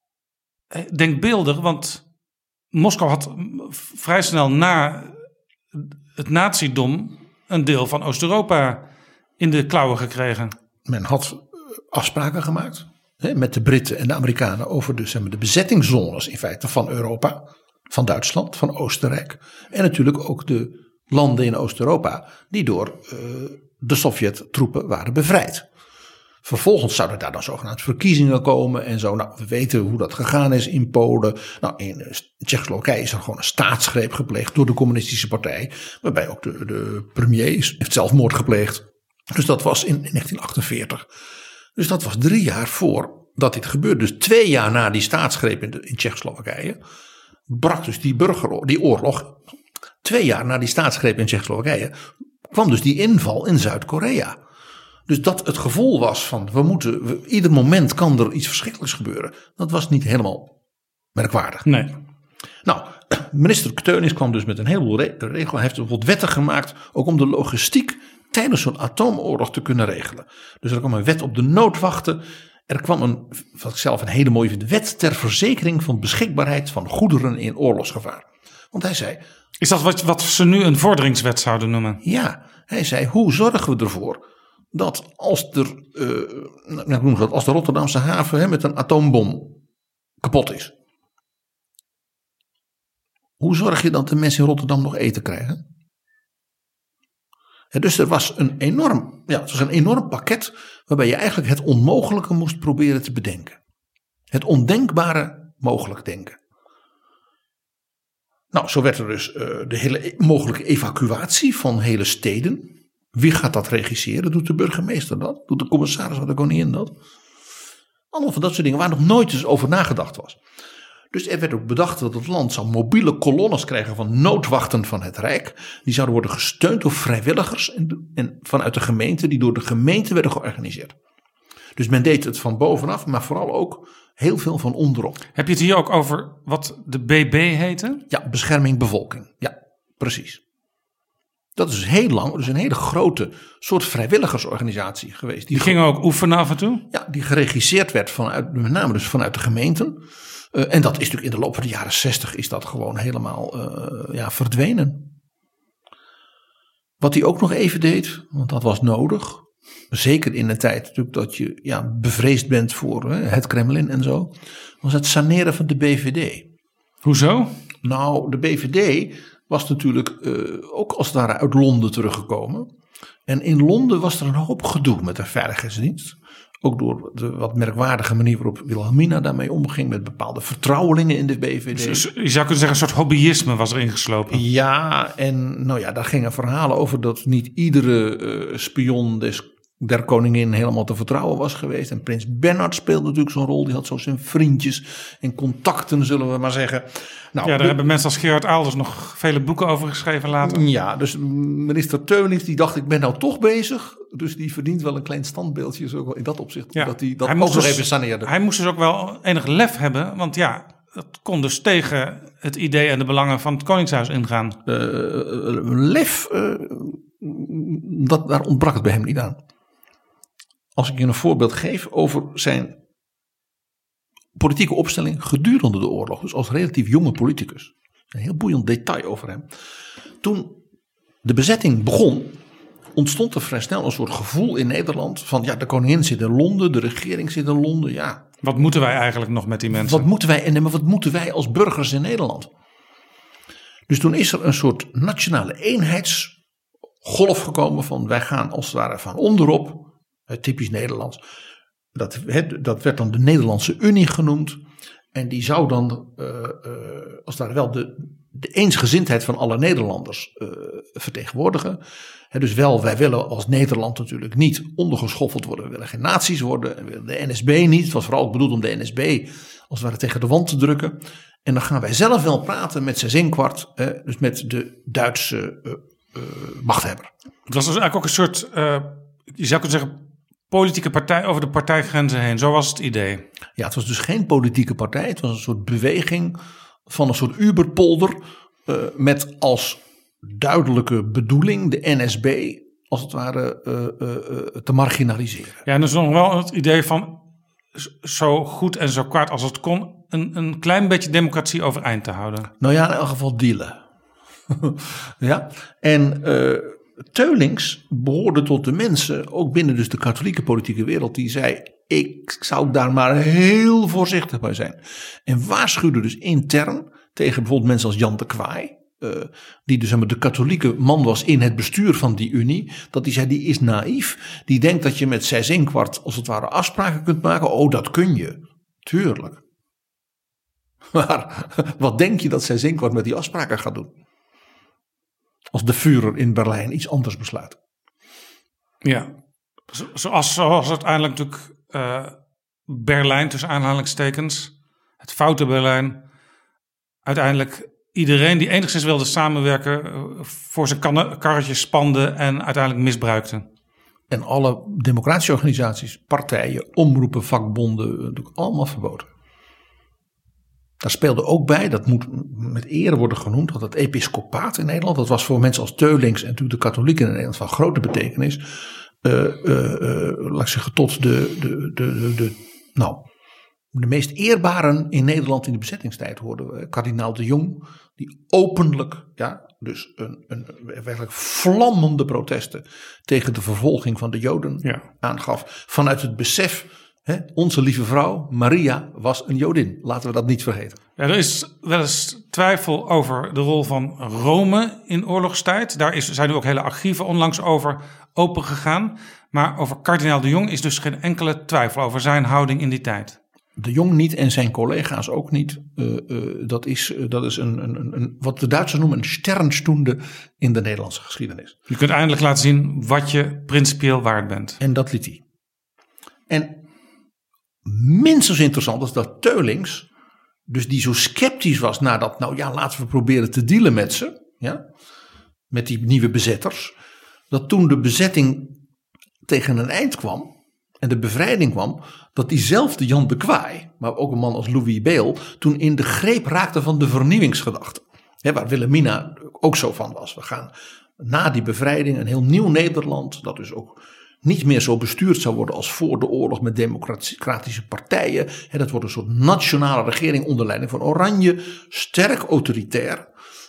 denkbeeldig, want Moskou had vrij snel na het nazidom een deel van Oost-Europa in de klauwen gekregen. Men had afspraken gemaakt met de Britten en de Amerikanen over de bezettingszones in feite van Europa, van Duitsland, van Oostenrijk en natuurlijk ook de landen in Oost-Europa die door de Sovjet-troepen waren bevrijd. Vervolgens zouden daar dan zogenaamd verkiezingen komen en zo. Nou, we weten hoe dat gegaan is in Polen. Nou, in Tsjechoslowakije is er gewoon een staatsgreep gepleegd door de communistische partij. Waarbij ook de premier heeft zelfmoord gepleegd. Dus dat was in 1948. Dus dat was 3 jaar voordat dit gebeurde. Dus 2 jaar na die staatsgreep in Tsjechoslowakije brak dus die oorlog. 2 jaar na die staatsgreep in Tsjechoslowakije kwam dus die inval in Zuid-Korea. Dus dat het gevoel was van ieder moment kan er iets verschrikkelijks gebeuren. Dat was niet helemaal merkwaardig. Nee. Nou, minister Teunis kwam dus met een heleboel regelen. Hij heeft bijvoorbeeld wetten gemaakt ook om de logistiek tijdens zo'n atoomoorlog te kunnen regelen. Dus er kwam een wet op de noodwachten. Er kwam wat ik zelf een hele mooie vind, wet ter verzekering van beschikbaarheid van goederen in oorlogsgevaar. Want hij zei... Is dat wat ze nu een vorderingswet zouden noemen? Ja, hij zei, hoe zorgen we ervoor dat als de Rotterdamse haven met een atoombom kapot is. Hoe zorg je dat de mensen in Rotterdam nog eten krijgen? Dus er was een enorm pakket waarbij je eigenlijk het onmogelijke moest proberen te bedenken. Het ondenkbare mogelijk denken. Nou, zo werd er dus de hele mogelijke evacuatie van hele steden. Wie gaat dat regisseren? Doet de burgemeester dat? Doet de commissaris van de koningin dat? Allemaal van dat soort dingen waar nog nooit eens over nagedacht was. Dus er werd ook bedacht dat het land zou mobiele kolonnes krijgen van noodwachten van het Rijk. Die zouden worden gesteund door vrijwilligers en vanuit de gemeente, die door de gemeente werden georganiseerd. Dus men deed het van bovenaf, maar vooral ook heel veel van onderop. Heb je het hier ook over wat de BB heette? Ja, bescherming bevolking. Ja, precies. Dat is dus heel lang, dus een hele grote soort vrijwilligersorganisatie geweest. Die gingen ook oefenen af en toe? Ja, die geregisseerd werd met name dus vanuit de gemeenten. En dat is natuurlijk in de loop van de jaren 60 is dat gewoon helemaal verdwenen. Wat hij ook nog even deed, want dat was nodig. Zeker in de tijd natuurlijk dat je bevreesd bent voor het Kremlin en zo. Was het saneren van de BVD. Hoezo? Nou, de BVD was natuurlijk ook als het ware uit Londen teruggekomen. En in Londen was er een hoop gedoe met de veiligheidsdienst. Ook door de wat merkwaardige manier waarop Wilhelmina daarmee omging met bepaalde vertrouwelingen in de BVD. Dus je zou kunnen zeggen een soort hobbyisme was er ingeslopen. Ja, en daar gingen verhalen over dat niet iedere spion der koningin helemaal te vertrouwen was geweest. En prins Bernhard speelde natuurlijk zo'n rol. Die had zo zijn vriendjes en contacten, zullen we maar zeggen. Nou, daar hebben mensen als Gerard Aalders nog vele boeken over geschreven later. Ja, dus minister Teunis die dacht ik ben nou toch bezig. Dus die verdient wel een klein standbeeldje zo in dat opzicht. Ja, dat hij dat ook nog even saneerde. Hij moest dus ook wel enig lef hebben. Want dat kon dus tegen het idee en de belangen van het Koningshuis ingaan. Lef, daar ontbrak het bij hem niet aan. Als ik je een voorbeeld geef over zijn politieke opstelling gedurende de oorlog. Dus als relatief jonge politicus. Een heel boeiend detail over hem. Toen de bezetting begon, ontstond er vrij snel een soort gevoel in Nederland van ja, de koningin zit in Londen, de regering zit in Londen, ja. Wat moeten wij eigenlijk nog met die mensen? Wat moeten wij als burgers in Nederland? Dus toen is er een soort nationale eenheidsgolf gekomen van wij gaan als het ware van onderop, typisch Nederlands. Dat werd dan de Nederlandse Unie genoemd. En die zou dan als het ware wel de eensgezindheid van alle Nederlanders vertegenwoordigen. Dus wel, wij willen als Nederland natuurlijk niet ondergeschoffeld worden. We willen geen nazi's worden. We willen de NSB niet. Het was vooral ook bedoeld om de NSB als het ware tegen de wand te drukken. En dan gaan wij zelf wel praten met 6+1, dus met de Duitse machthebber. Het was dus eigenlijk ook een soort, je zou kunnen zeggen, politieke partij over de partijgrenzen heen. Zo was het idee. Ja, het was dus geen politieke partij. Het was een soort beweging van een soort Uberpolder. Met als duidelijke bedoeling de NSB als het ware te marginaliseren. Ja, en dus nog wel het idee van zo goed en zo kwaad als het kon een klein beetje democratie overeind te houden. Nou ja, in elk geval dealen. Ja, en Teulings behoorde tot de mensen, ook binnen dus de katholieke politieke wereld, die zei, ik zou daar maar heel voorzichtig bij zijn. En waarschuwde dus intern tegen bijvoorbeeld mensen als Jan de Kwaai, die dus de katholieke man was in het bestuur van die unie, dat die zei, die is naïef. Die denkt dat je met 6+1 als het ware afspraken kunt maken. Oh, dat kun je. Tuurlijk. Maar wat denk je dat 6+1 met die afspraken gaat doen? Als de Führer in Berlijn iets anders besluit. Ja, zoals uiteindelijk natuurlijk Berlijn tussen aanhalingstekens, het foute Berlijn, uiteindelijk iedereen die enigszins wilde samenwerken voor zijn karretje spande en uiteindelijk misbruikte. En alle democratische organisaties, partijen, omroepen, vakbonden, natuurlijk allemaal verboden. Daar speelde ook bij, dat moet met eer worden genoemd, dat het episcopaat in Nederland, dat was voor mensen als Teulings en natuurlijk de katholieken in Nederland van grote betekenis. Laat ik zeggen, tot de meest eerbaren in Nederland in de bezettingstijd hoorden we. Kardinaal de Jong, die openlijk, dus een werkelijk vlammende protesten tegen de vervolging van de Joden aangaf. Vanuit het besef, onze lieve vrouw Maria was een Jodin. Laten we dat niet vergeten. Ja, er is wel eens twijfel over de rol van Rome in oorlogstijd. Daar zijn nu ook hele archieven onlangs over opengegaan. Maar over kardinaal de Jong is dus geen enkele twijfel over zijn houding in die tijd. De Jong niet en zijn collega's ook niet. Dat is een wat de Duitsers noemen een Sternstunde in de Nederlandse geschiedenis. Je kunt eindelijk laten zien wat je principieel waard bent. En dat liet hij. En minstens interessant is dat Teulings, dus die zo sceptisch was nadat, laten we proberen te dealen met ze. Ja, met die nieuwe bezetters. Dat toen de bezetting tegen een eind kwam en de bevrijding kwam, dat diezelfde Jan de Kwaai, maar ook een man als Louis Beel, toen in de greep raakte van de vernieuwingsgedachte. Waar Wilhelmina ook zo van was. We gaan na die bevrijding een heel nieuw Nederland, dat dus ook niet meer zo bestuurd zou worden als voor de oorlog met democratische partijen. Dat wordt een soort nationale regering onder leiding van Oranje, sterk autoritair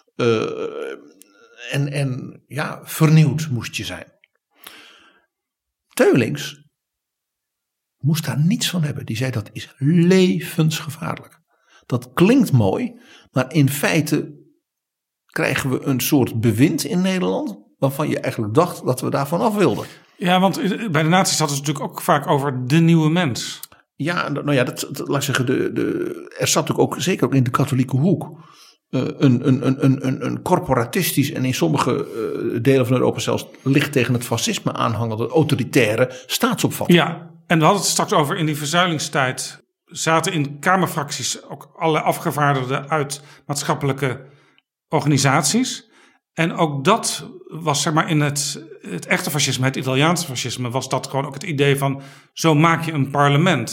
en vernieuwd moest je zijn. Teulings moest daar niets van hebben. Die zei dat is levensgevaarlijk. Dat klinkt mooi, maar in feite krijgen we een soort bewind in Nederland waarvan je eigenlijk dacht dat we daarvan af wilden. Ja, want bij de nazi's hadden ze natuurlijk ook vaak over de nieuwe mens. Ja, laat ik zeggen, er zat natuurlijk ook, zeker ook in de katholieke hoek, een corporatistisch en in sommige delen van Europa zelfs licht tegen het fascisme aanhangende autoritaire staatsopvatting. Ja, en we hadden het straks over in die verzuilingstijd zaten in kamerfracties ook allerlei afgevaardigden uit maatschappelijke organisaties. En ook dat was in het echte fascisme, het Italiaanse fascisme, was dat gewoon ook het idee van zo maak je een parlement.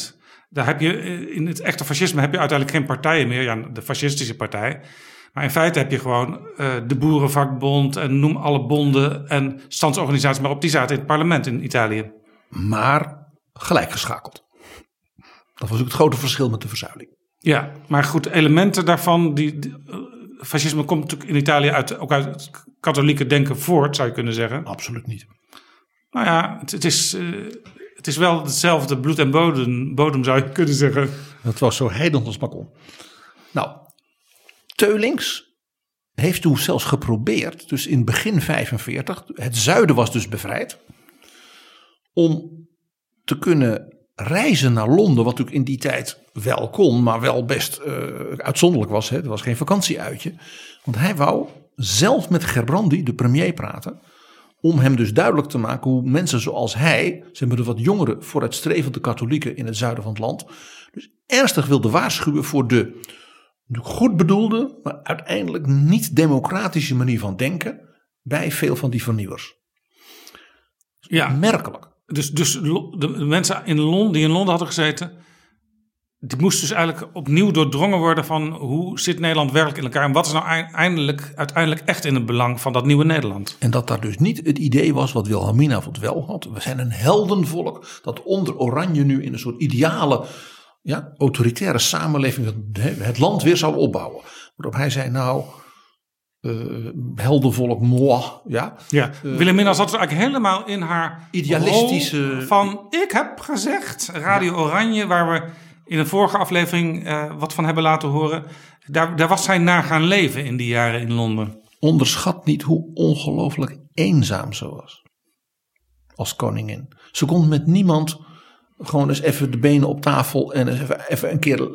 Daar heb je in het echte fascisme heb je uiteindelijk geen partijen meer. Ja, de fascistische partij. Maar in feite heb je gewoon de boerenvakbond en noem alle bonden en standsorganisaties maar op. Die zaten in het parlement in Italië. Maar gelijkgeschakeld. Dat was ook het grote verschil met de verzuiling. Ja, maar goed, elementen daarvan. Fascisme komt natuurlijk in Italië ook uit het katholieke denken voort, zou je kunnen zeggen. Absoluut niet. Nou ja, het is wel hetzelfde bloed en bodem zou je kunnen zeggen. Dat was zo heidend als maar kon. Nou, Teulings heeft toen zelfs geprobeerd, dus in begin 45, het zuiden was dus bevrijd, om te kunnen reizen naar Londen, wat natuurlijk in die tijd wel kon, maar wel best uitzonderlijk was. Hè? Er was geen vakantieuitje. Want hij wou zelf met Gerbrandy, de premier, praten, om hem dus duidelijk te maken hoe mensen zoals hij, zeg maar de wat jongere vooruitstrevende katholieken in het zuiden van het land, dus ernstig wilde waarschuwen voor de goed bedoelde, maar uiteindelijk niet democratische manier van denken bij veel van die vernieuwers. Ja, merkelijk. Dus de mensen die in Londen hadden gezeten, die moesten dus eigenlijk opnieuw doordrongen worden van hoe zit Nederland werkelijk in elkaar en wat is nou uiteindelijk echt in het belang van dat nieuwe Nederland. En dat daar dus niet het idee was wat Wilhelmina wel had. We zijn een heldenvolk dat onder Oranje nu in een soort ideale autoritaire samenleving het land weer zou opbouwen. Waarop hij zei heldenvolk, moi. Wilhelmina zat dus eigenlijk helemaal in haar idealistische van ik heb gezegd, Radio Oranje, waar we in een vorige aflevering wat van hebben laten horen. Daar was zij naar gaan leven in die jaren in Londen. Onderschat niet hoe ongelooflijk eenzaam ze was. Als koningin. Ze kon met niemand gewoon eens even de benen op tafel en eens even een keer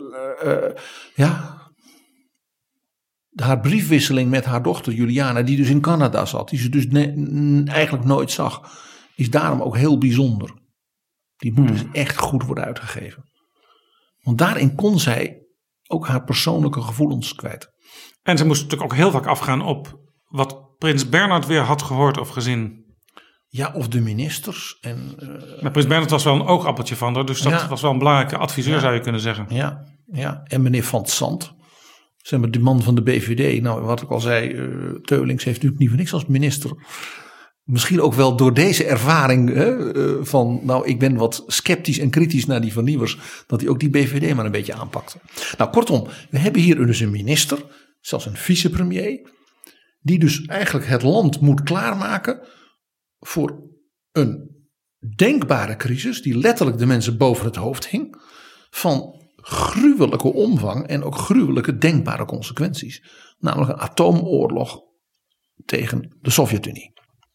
haar briefwisseling met haar dochter Juliana, die dus in Canada zat, die ze dus eigenlijk nooit zag, is daarom ook heel bijzonder. Die moet dus echt goed worden uitgegeven. Want daarin kon zij ook haar persoonlijke gevoelens kwijt. En ze moest natuurlijk ook heel vaak afgaan op wat prins Bernhard weer had gehoord of gezien. Ja, of de ministers. Maar prins Bernhard was wel een oogappeltje van haar, dus dat was wel een belangrijke adviseur, zou je kunnen zeggen. Ja. En meneer Van Sant, zeg maar de man van de BVD. Nou, wat ik al zei, Teulings heeft natuurlijk niet voor niks als minister. Misschien ook wel door deze ervaring ik ben wat sceptisch en kritisch naar die vernieuwers, dat hij ook die BVD maar een beetje aanpakte. Nou, kortom, we hebben hier dus een minister, zelfs een vicepremier, die dus eigenlijk het land moet klaarmaken voor een denkbare crisis die letterlijk de mensen boven het hoofd hing, van gruwelijke omvang en ook gruwelijke denkbare consequenties. Namelijk een atoomoorlog tegen de Sovjet-Unie.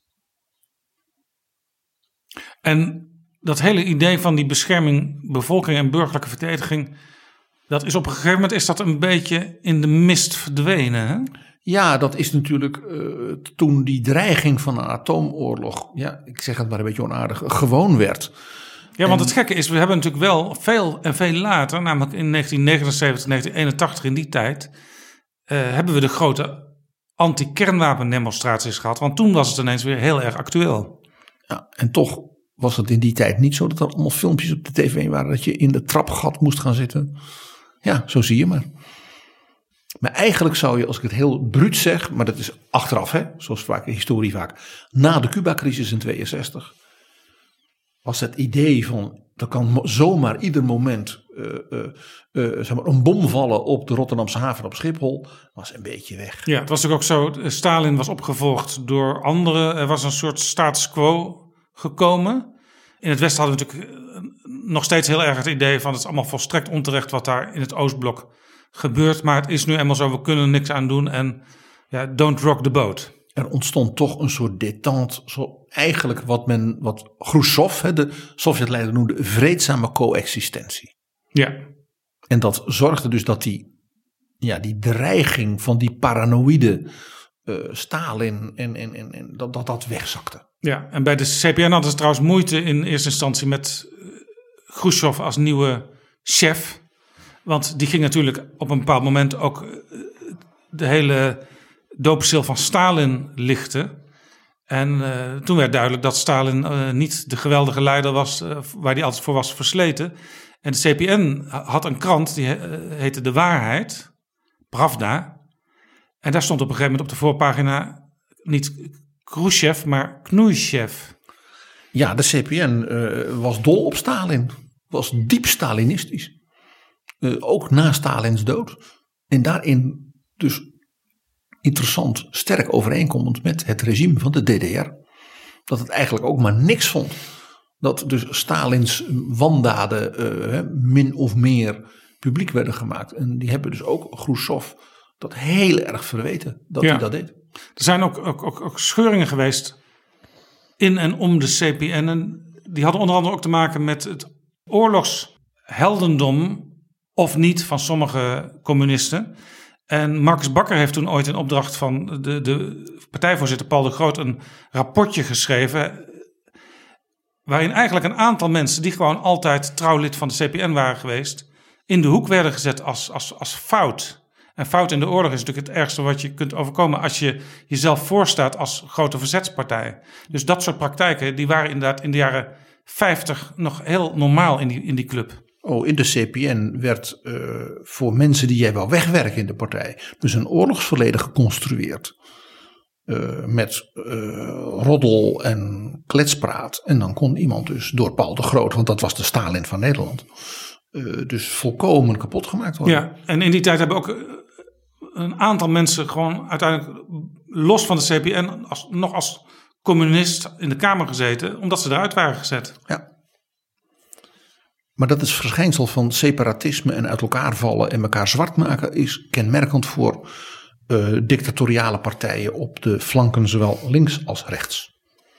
En dat hele idee van die bescherming, bevolking en burgerlijke verdediging, dat is op een gegeven moment is dat een beetje in de mist verdwenen, hè? Ja, dat is natuurlijk toen die dreiging van een atoomoorlog, ik zeg het maar een beetje onaardig, gewoon werd. Ja, want het gekke is, we hebben natuurlijk wel veel later, namelijk in 1979, 1981 in die tijd, hebben we de grote anti-kernwapendemonstraties gehad. Want toen was het ineens weer heel erg actueel. Ja, en toch was het in die tijd niet zo dat er allemaal filmpjes op de tv waren dat je in de trapgat moest gaan zitten. Ja, zo zie je maar. Maar eigenlijk zou je, als ik het heel bruut zeg, maar dat is achteraf, zoals vaak in historie vaak, na de Cuba-crisis in 62, was het idee van, er kan zomaar ieder moment een bom vallen op de Rotterdamse haven op Schiphol, was een beetje weg. Ja, het was natuurlijk ook zo, Stalin was opgevolgd door anderen, er was een soort status quo gekomen. In het Westen hadden we natuurlijk nog steeds heel erg het idee van, het is allemaal volstrekt onterecht wat daar in het Oostblok gebeurt, maar het is nu eenmaal zo, we kunnen er niks aan doen en don't rock the boat. Er ontstond toch een soort détente, zo eigenlijk wat Khrushchev, de Sovjetleider, noemde vreedzame coexistentie. Ja. En dat zorgde dus dat die dreiging van die paranoïde Stalin en dat wegzakte. Ja, en bij de CPN hadden ze trouwens moeite in eerste instantie met Khrushchev als nieuwe chef. Want die ging natuurlijk op een bepaald moment ook de hele doopstil van Stalin lichten. En toen werd duidelijk dat Stalin niet de geweldige leider was waar hij altijd voor was versleten. En de CPN had een krant, die heette De Waarheid, Pravda. En daar stond op een gegeven moment op de voorpagina niet Khrushchev, maar Knoeisjev. Ja, de CPN was dol op Stalin. Was diep Stalinistisch. Ook na Stalins dood. En daarin dus interessant, sterk overeenkomend met het regime van de DDR. Dat het eigenlijk ook maar niks vond. Dat dus Stalins wandaden min of meer publiek werden gemaakt. En die hebben dus ook Khrushchev dat heel erg verweten dat hij dat deed. Er zijn ook scheuringen geweest in en om de CPN. En die hadden onder andere ook te maken met het oorlogsheldendom of niet van sommige communisten. En Marcus Bakker heeft toen ooit in opdracht van de partijvoorzitter Paul de Groot een rapportje geschreven, waarin eigenlijk een aantal mensen die gewoon altijd trouw lid van de CPN waren geweest, in de hoek werden gezet als fout. En fout in de oorlog is natuurlijk het ergste wat je kunt overkomen als je jezelf voorstaat als grote verzetspartij. Dus dat soort praktijken die waren inderdaad in de jaren 50 nog heel normaal in die club. In de CPN werd voor mensen die jij wou wegwerken in de partij dus een oorlogsverleden geconstrueerd. Met roddel en kletspraat. En dan kon iemand dus door Paul de Groot, want dat was de Stalin van Nederland, dus volkomen kapot gemaakt worden. Ja, en in die tijd hebben ook een aantal mensen gewoon uiteindelijk los van de CPN nog als communist in de Kamer gezeten, omdat ze eruit waren gezet. Ja. Maar dat is verschijnsel van separatisme en uit elkaar vallen en elkaar zwart maken is kenmerkend voor dictatoriale partijen op de flanken, zowel links als rechts.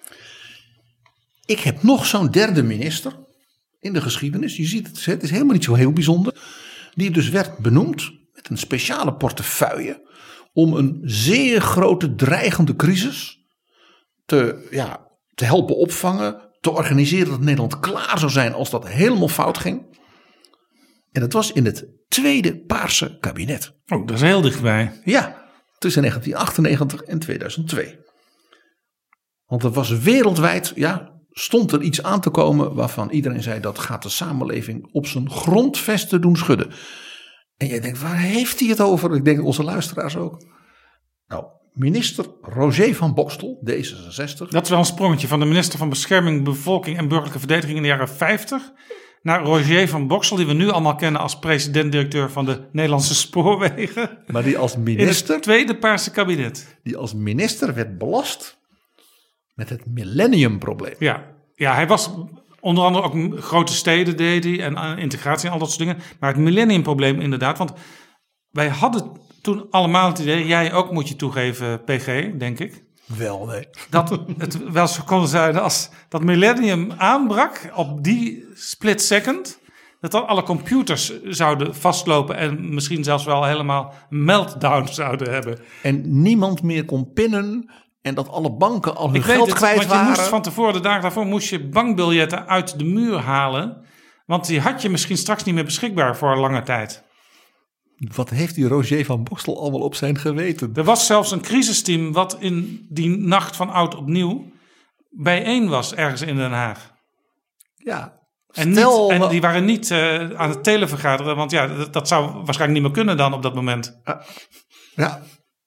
Ik heb nog zo'n derde minister in de geschiedenis. Je ziet het is helemaal niet zo heel bijzonder. Die dus werd benoemd met een speciale portefeuille om een zeer grote dreigende crisis te helpen opvangen. Te organiseren dat Nederland klaar zou zijn als dat helemaal fout ging. En dat was in het tweede Paarse kabinet. Dat is heel dichtbij. Ja, tussen 1998 en 2002. Want er was wereldwijd, stond er iets aan te komen waarvan iedereen zei dat gaat de samenleving op zijn grondvesten doen schudden. En jij denkt, waar heeft hij het over? Ik denk onze luisteraars ook. Nou, minister Roger van Boxtel, D66. Dat is wel een sprongetje van de minister van Bescherming, Bevolking en Burgerlijke Verdediging in de jaren 50... naar Roger van Boxtel, die we nu allemaal kennen als president-directeur van de Nederlandse Spoorwegen. Maar die als minister, in het tweede Paarse kabinet. Die als minister werd belast met het millenniumprobleem. Ja, hij was onder andere ook grote steden deed hij en integratie en al dat soort dingen. Maar het millenniumprobleem inderdaad, want wij hadden toen allemaal het idee, jij ook moet je toegeven, PG, denk ik. Wel, nee. Dat het wel zo kon zijn als dat millennium aanbrak op die split second, dat dan alle computers zouden vastlopen en misschien zelfs wel helemaal meltdown zouden hebben. En niemand meer kon pinnen en dat alle banken al hun geld kwijt want waren. Je moest van tevoren, de dagen daarvoor, moest je bankbiljetten uit de muur halen, want die had je misschien straks niet meer beschikbaar voor een lange tijd. Wat heeft die Roger van Boxtel allemaal op zijn geweten? Er was zelfs een crisisteam wat in die nacht van oud op nieuw bijeen was ergens in Den Haag. Ja. En die waren niet aan het televergaderen, want dat zou waarschijnlijk niet meer kunnen dan op dat moment. Ja.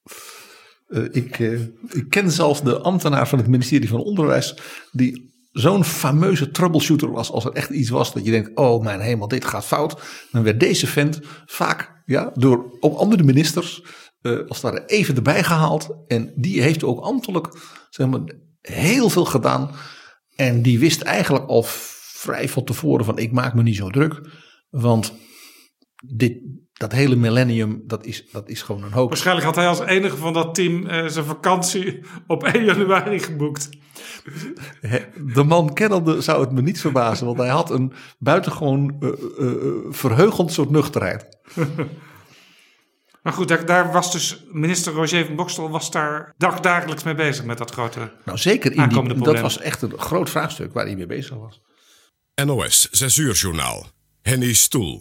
Ik ken zelfs de ambtenaar van het ministerie van Onderwijs die zo'n fameuze troubleshooter was. Als er echt iets was dat je denkt, oh mijn hemel, dit gaat fout. Dan werd deze vent vaak door ook andere ministers als daar even erbij gehaald. En die heeft ook ambtelijk heel veel gedaan. En die wist eigenlijk al vrij van tevoren van ik maak me niet zo druk. Want dat hele millennium, dat is gewoon een hoax. Waarschijnlijk had hij als enige van dat team zijn vakantie op 1 januari geboekt. De man kennende zou het me niet verbazen, want hij had een buitengewoon verheugend soort nuchterheid. Maar goed, daar was dus minister Roger van Boxtel was daar dagelijks mee bezig met dat grote zeker aankomende probleem. Dat was echt een groot vraagstuk waar hij mee bezig was. NOS 6 uur journaal. Henny Stoel.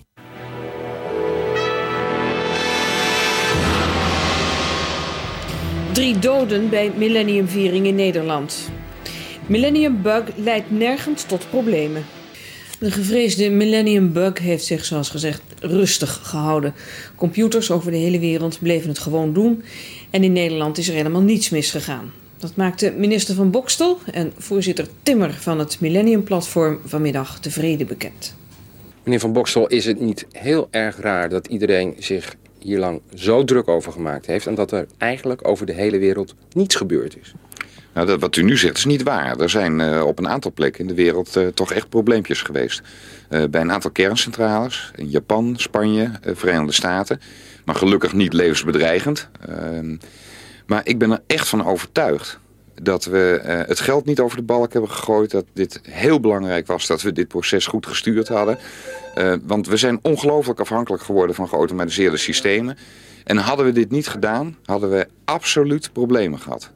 Drie doden bij millenniumviering in Nederland. Millenniumbug leidt nergens tot problemen. De gevreesde Millennium Bug heeft zich, zoals gezegd, rustig gehouden. Computers over de hele wereld bleven het gewoon doen. En in Nederland is er helemaal niets misgegaan. Dat maakte minister Van Boxtel en voorzitter Timmer van het Millennium Platform vanmiddag tevreden bekend. Meneer Van Boxtel, is het niet heel erg raar dat iedereen zich hier lang zo druk over gemaakt heeft en dat er eigenlijk over de hele wereld niets gebeurd is? Nou, wat u nu zegt is niet waar. Er zijn op een aantal plekken in de wereld toch echt probleempjes geweest. Bij een aantal kerncentrales, in Japan, Spanje, Verenigde Staten. Maar gelukkig niet levensbedreigend. Maar ik ben er echt van overtuigd dat we het geld niet over de balk hebben gegooid. Dat dit heel belangrijk was dat we dit proces goed gestuurd hadden. Want we zijn ongelooflijk afhankelijk geworden van geautomatiseerde systemen. En hadden we dit niet gedaan, hadden we absoluut problemen gehad.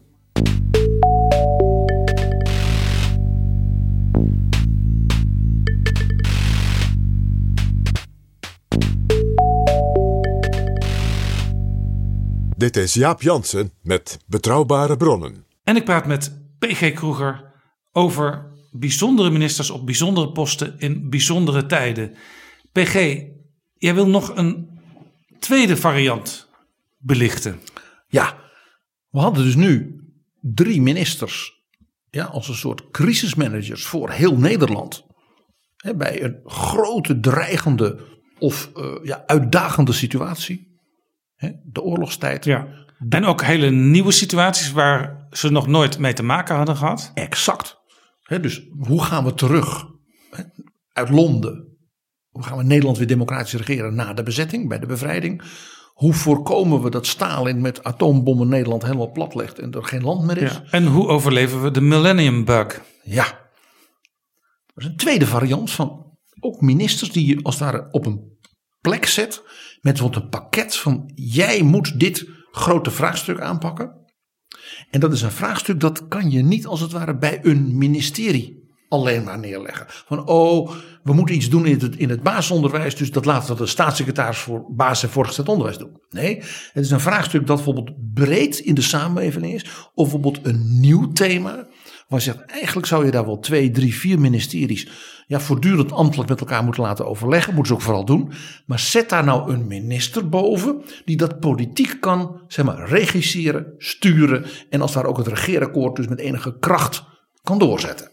Dit is Jaap Jansen met Betrouwbare Bronnen. En ik praat met P.G. Kroeger over bijzondere ministers op bijzondere posten in bijzondere tijden. P.G., jij wil nog een tweede variant belichten. Ja, we hadden dus nu 3 ministers als een soort crisismanagers voor heel Nederland. Bij een grote dreigende of uitdagende situatie. De oorlogstijd. Ja. En ook hele nieuwe situaties waar ze nog nooit mee te maken hadden gehad. Exact. Dus hoe gaan we terug uit Londen? Hoe gaan we Nederland weer democratisch regeren na de bezetting, bij de bevrijding? Hoe voorkomen we dat Stalin met atoombommen Nederland helemaal platlegt en er geen land meer is? Ja. En hoe overleven we de Millennium Bug? Ja. Dat is een tweede variant van ook ministers die je als het ware op een plek zet met wat een pakket van jij moet dit grote vraagstuk aanpakken. En dat is een vraagstuk dat kan je niet als het ware bij een ministerie alleen maar neerleggen. Van we moeten iets doen in het basisonderwijs, dus dat laten we de staatssecretaris voor basis- en voortgezet onderwijs doen. Nee, het is een vraagstuk dat bijvoorbeeld breed in de samenleving is. Of bijvoorbeeld een nieuw thema. Waar je zegt, eigenlijk zou je daar wel 2, 3, 4 ministeries voortdurend ambtelijk met elkaar moeten laten overleggen. Moeten ze ook vooral doen. Maar zet daar nou een minister boven die dat politiek kan, regisseren, sturen. En als daar ook het regeerakkoord dus met enige kracht kan doorzetten.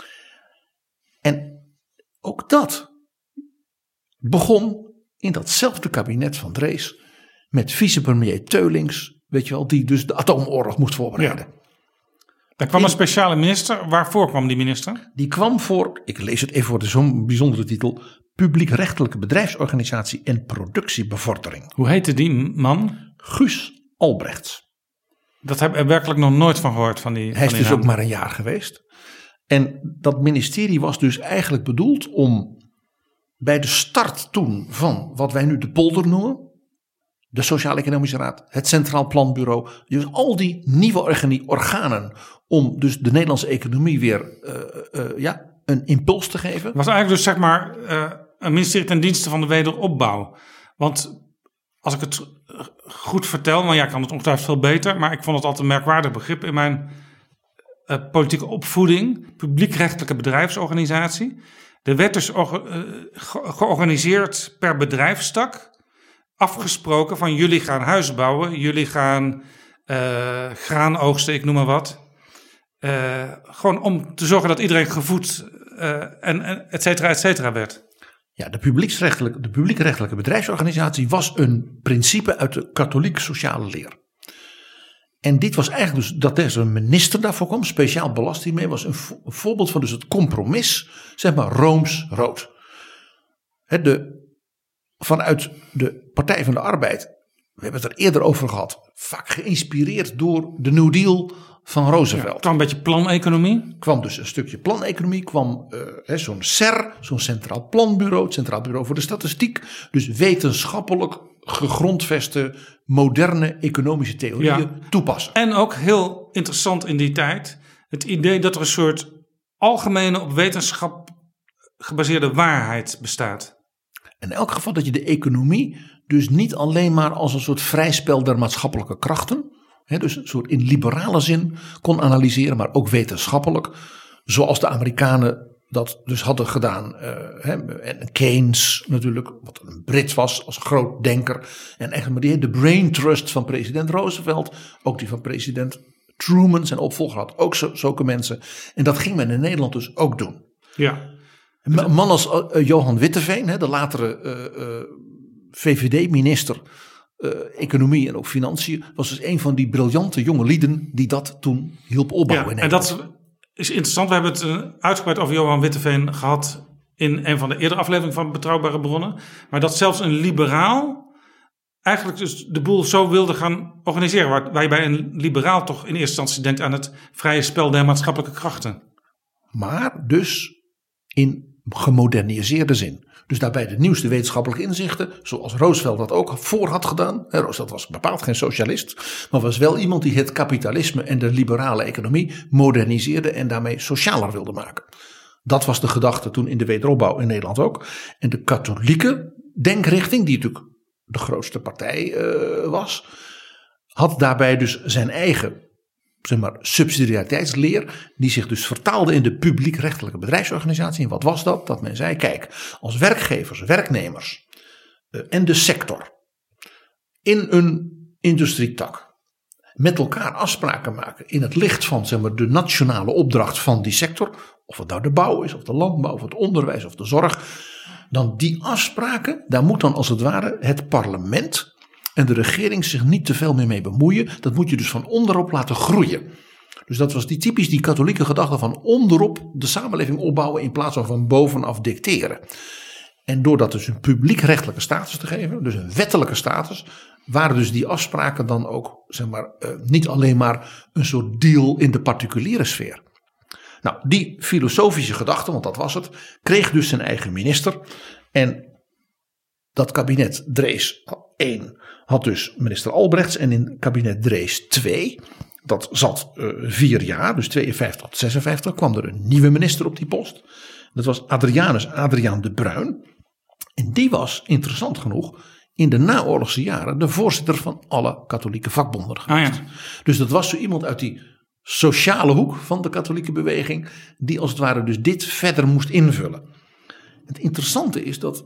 En ook dat begon in datzelfde kabinet van Drees met vicepremier Teulings, die dus de atoomoorlog moest voorbereiden. Ja. Daar kwam een speciale minister. Waarvoor kwam die minister? Die kwam voor, ik lees het even voor zo'n bijzondere titel, Publiekrechtelijke Bedrijfsorganisatie en Productiebevordering. Hoe heette die man? Guus Albrechts. Dat heb ik werkelijk nog nooit van gehoord. Hij is dus ook maar een jaar geweest. En dat ministerie was dus eigenlijk bedoeld om bij de start toen van wat wij nu de polder noemen, de Sociaal-Economische Raad, het Centraal Planbureau, dus al die nieuwe organen om dus de Nederlandse economie weer een impuls te geven. Het was eigenlijk dus een ministerie ten dienste van de wederopbouw. Want als ik het goed vertel, maar ik kan het ongetwijfeld veel beter, maar ik vond het altijd een merkwaardig begrip in mijn politieke opvoeding, publiekrechtelijke bedrijfsorganisatie. Er werd dus georganiseerd per bedrijfstak, afgesproken van jullie gaan huis bouwen, jullie gaan graan oogsten, ik noem maar wat. Gewoon om te zorgen dat iedereen gevoed en et cetera werd. Ja, de publiekrechtelijke bedrijfsorganisatie was een principe uit de katholieke sociale leer. En dit was eigenlijk dus dat er een minister daarvoor kwam, speciaal belasting mee, was een voorbeeld van dus het compromis, rooms-rood. Vanuit de Partij van de Arbeid, we hebben het er eerder over gehad, vaak geïnspireerd door de New Deal van Roosevelt. Ja, kwam een beetje planeconomie. Kwam dus een stukje planeconomie, kwam zo'n CER, zo'n Centraal Planbureau, het Centraal Bureau voor de Statistiek. Dus wetenschappelijk gegrondveste, moderne economische theorieën toepassen. En ook heel interessant in die tijd, het idee dat er een soort algemene op wetenschap gebaseerde waarheid bestaat. In elk geval dat je de economie dus niet alleen maar als een soort vrijspel der maatschappelijke krachten, dus een soort in liberale zin kon analyseren, maar ook wetenschappelijk, zoals de Amerikanen dat dus hadden gedaan. En Keynes natuurlijk, wat een Brit was als groot denker. En echt maar de brain trust van president Roosevelt. Ook die van president Truman, zijn opvolger, had ook zulke mensen. En dat ging men in Nederland dus ook doen. Ja. Een man als Johan Witteveen, de latere VVD-minister Economie en ook Financiën, was dus een van die briljante jonge lieden die dat toen hielp opbouwen. Ja, en dat is interessant. We hebben het uitgebreid over Johan Witteveen gehad in een van de eerdere afleveringen van Betrouwbare Bronnen. Maar dat zelfs een liberaal eigenlijk dus de boel zo wilde gaan organiseren. Waar je bij een liberaal toch in eerste instantie denkt aan het vrije spel der maatschappelijke krachten. Maar dus in gemoderniseerde zin. Dus daarbij de nieuwste wetenschappelijke inzichten, zoals Roosevelt dat ook voor had gedaan. Roosevelt was bepaald geen socialist, maar was wel iemand die het kapitalisme en de liberale economie moderniseerde en daarmee socialer wilde maken. Dat was de gedachte toen in de wederopbouw in Nederland ook. En de katholieke denkrichting, die natuurlijk de grootste partij was, had daarbij dus zijn eigen subsidiariteitsleer, die zich dus vertaalde in de publiekrechtelijke bedrijfsorganisatie. En wat was dat? Dat men zei, kijk, als werkgevers, werknemers en de sector in een industrietak met elkaar afspraken maken in het licht van de nationale opdracht van die sector, of het nou de bouw is, of de landbouw, of het onderwijs, of de zorg, dan die afspraken, daar moet dan als het ware het parlement en de regering zich niet te veel meer mee bemoeien. Dat moet je dus van onderop laten groeien. Dus dat was die katholieke gedachte van onderop de samenleving opbouwen in plaats van bovenaf dicteren. En door dat dus een publiekrechtelijke status te geven, dus een wettelijke status, waren dus die afspraken dan ook niet alleen maar een soort deal in de particuliere sfeer. Nou, die filosofische gedachte, want dat was het, kreeg dus zijn eigen minister. En dat kabinet Drees 1 had dus minister Albrechts en in kabinet Drees 2, dat zat 4 jaar, dus 52 tot 56, kwam er een nieuwe minister op die post. Dat was Adriaan de Bruin. En die was, interessant genoeg, in de naoorlogse jaren de voorzitter van alle katholieke vakbonden geweest. Ja. Dus dat was zo iemand uit die sociale hoek van de katholieke beweging, die als het ware dus dit verder moest invullen. Het interessante is dat